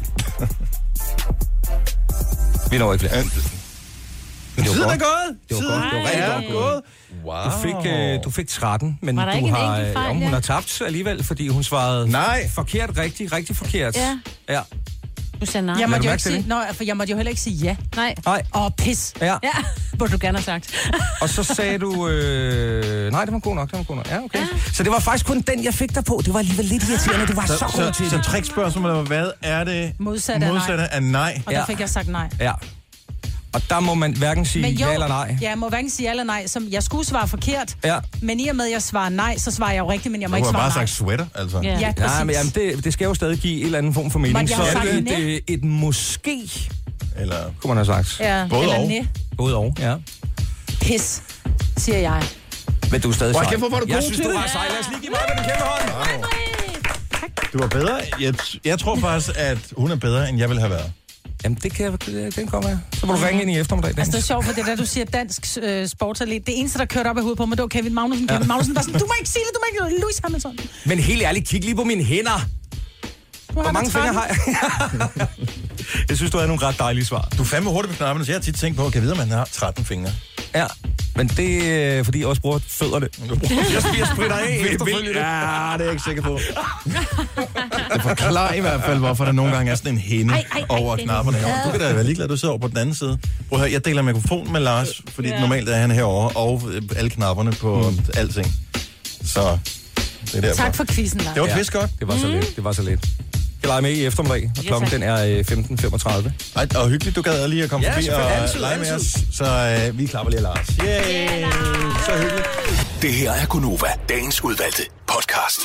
Vi når ikke flere. Men det var godt. gået. Det var godt. Det var rigtig ja, godt gået. Wow. Du fik, øh, du fik tretten, men Var der du ikke en har, enkelt fejl, ja, hun ja? har tabt alligevel, fordi hun svarede nej. forkert, rigtig, rigtig forkert. Ja. Ja. Du sagde nej. Jeg Lad måtte du jo mærke ikke til sige, det? nå, for jeg måtte jo heller ikke sige ja. Nej. Nej. Åh, oh, pis. Ja. Ja, burde du gerne have sagt. Og så sagde du... Øh... Nej, det var god nok, det var god nok. Ja, okay. Ja. Så det var faktisk kun den, jeg fik dig på. Det var alligevel lidt irriterende. Du var så, Så, så god så, til så det. trickspørgsmålet var, hvad er det Modsatte af nej. modsatte af nej? Og der Ja. fik jeg sagt nej. Ja. Og der må man hverken sige Men jo, ja eller nej. Ja, jeg må hverken sige ja eller nej. Som jeg skulle svare forkert, Ja. men i og med, at jeg svarer nej, så svarer jeg jo rigtigt, men jeg må Du ikke har svare bare nej. sagt sweater, altså. Ja, ja, Nej, men jamen, det, det skal jo stadig give en eller anden form for mening. Måtte jeg Så have er sagt det næ? et, et måske, Eller kunne man have sagt. Ja, Både eller og. næ. Både og, ja. Pis, siger jeg. Men du er stadig Hvor sej. kæft, hvor var du Jeg god synes, til du det. var sej. Lad os lige give mig den kæmpe hånd. du var bedre. Jeg, jeg tror faktisk, at hun er bedre, end jeg ville have været. Jamen, det kan jeg, det kan komme af. Så må du ringe ind i eftermiddag. Altså, det er sjovt, for det der, du siger dansk øh, sportsatlet. Det eneste, der kørte op i hovedet på mig, det var Kevin Magnussen. Kevin ja. Magnussen, der sådan, du må ikke sige det, du må ikke Lewis Hamilton. Men helt ærligt, kig lige på mine hænder. Hvor mange fingre har jeg? Jeg synes, du havde nogle ret dejlige svar. Du er fandme hurtigt på knapperne, så jeg har tit tænkt på, at jeg ved, at man har tretten fingre. Ja, men det er, fordi jeg også bruger fødderne. Jeg spiser spritter af efterfølgende. Ja, det er jeg ikke sikker på. Det forklarer i hvert fald, hvorfor der nogle gange er sådan en hende Ej, ej, ej, over Dennis. knapperne herovre. Du kan da være ligeglad, du sidder over på den anden side. Prøv at høre, jeg deler mikrofon med Lars, fordi Ja. normalt er han herovre, og øh, alle knapperne på mm. alting. Så det er derfor. Tak for quizzen, Lars. Det var pis godt. Det var så lidt. Det var så lidt. Jeg leger med i eftermiddag, og klokken den er femten femogtredive. Ej, og hyggeligt, du gad lige at komme Ja, forbi og selvfølgelig. Altid, lege med os. altid. Så øh, vi klapper lige af Lars. Yay! Så hyggeligt. Det her er Gunova, dagens udvalgte podcast.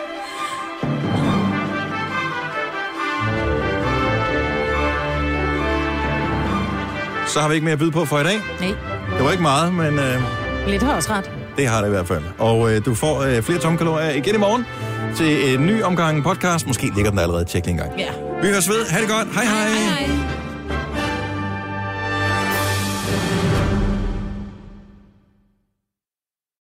Så har vi ikke mere at byde på for i dag. Nej, Det var ikke meget, men øh, lidt har også ret. det har det i hvert fald. Og øh, du får øh, flere tomme kalorier igen i morgen til en ny omgang podcast. Måske ligger den allerede. Tjek lige en gang. Ja. Vi høres ved. Ha' det godt. Hej hej. Hej, hej.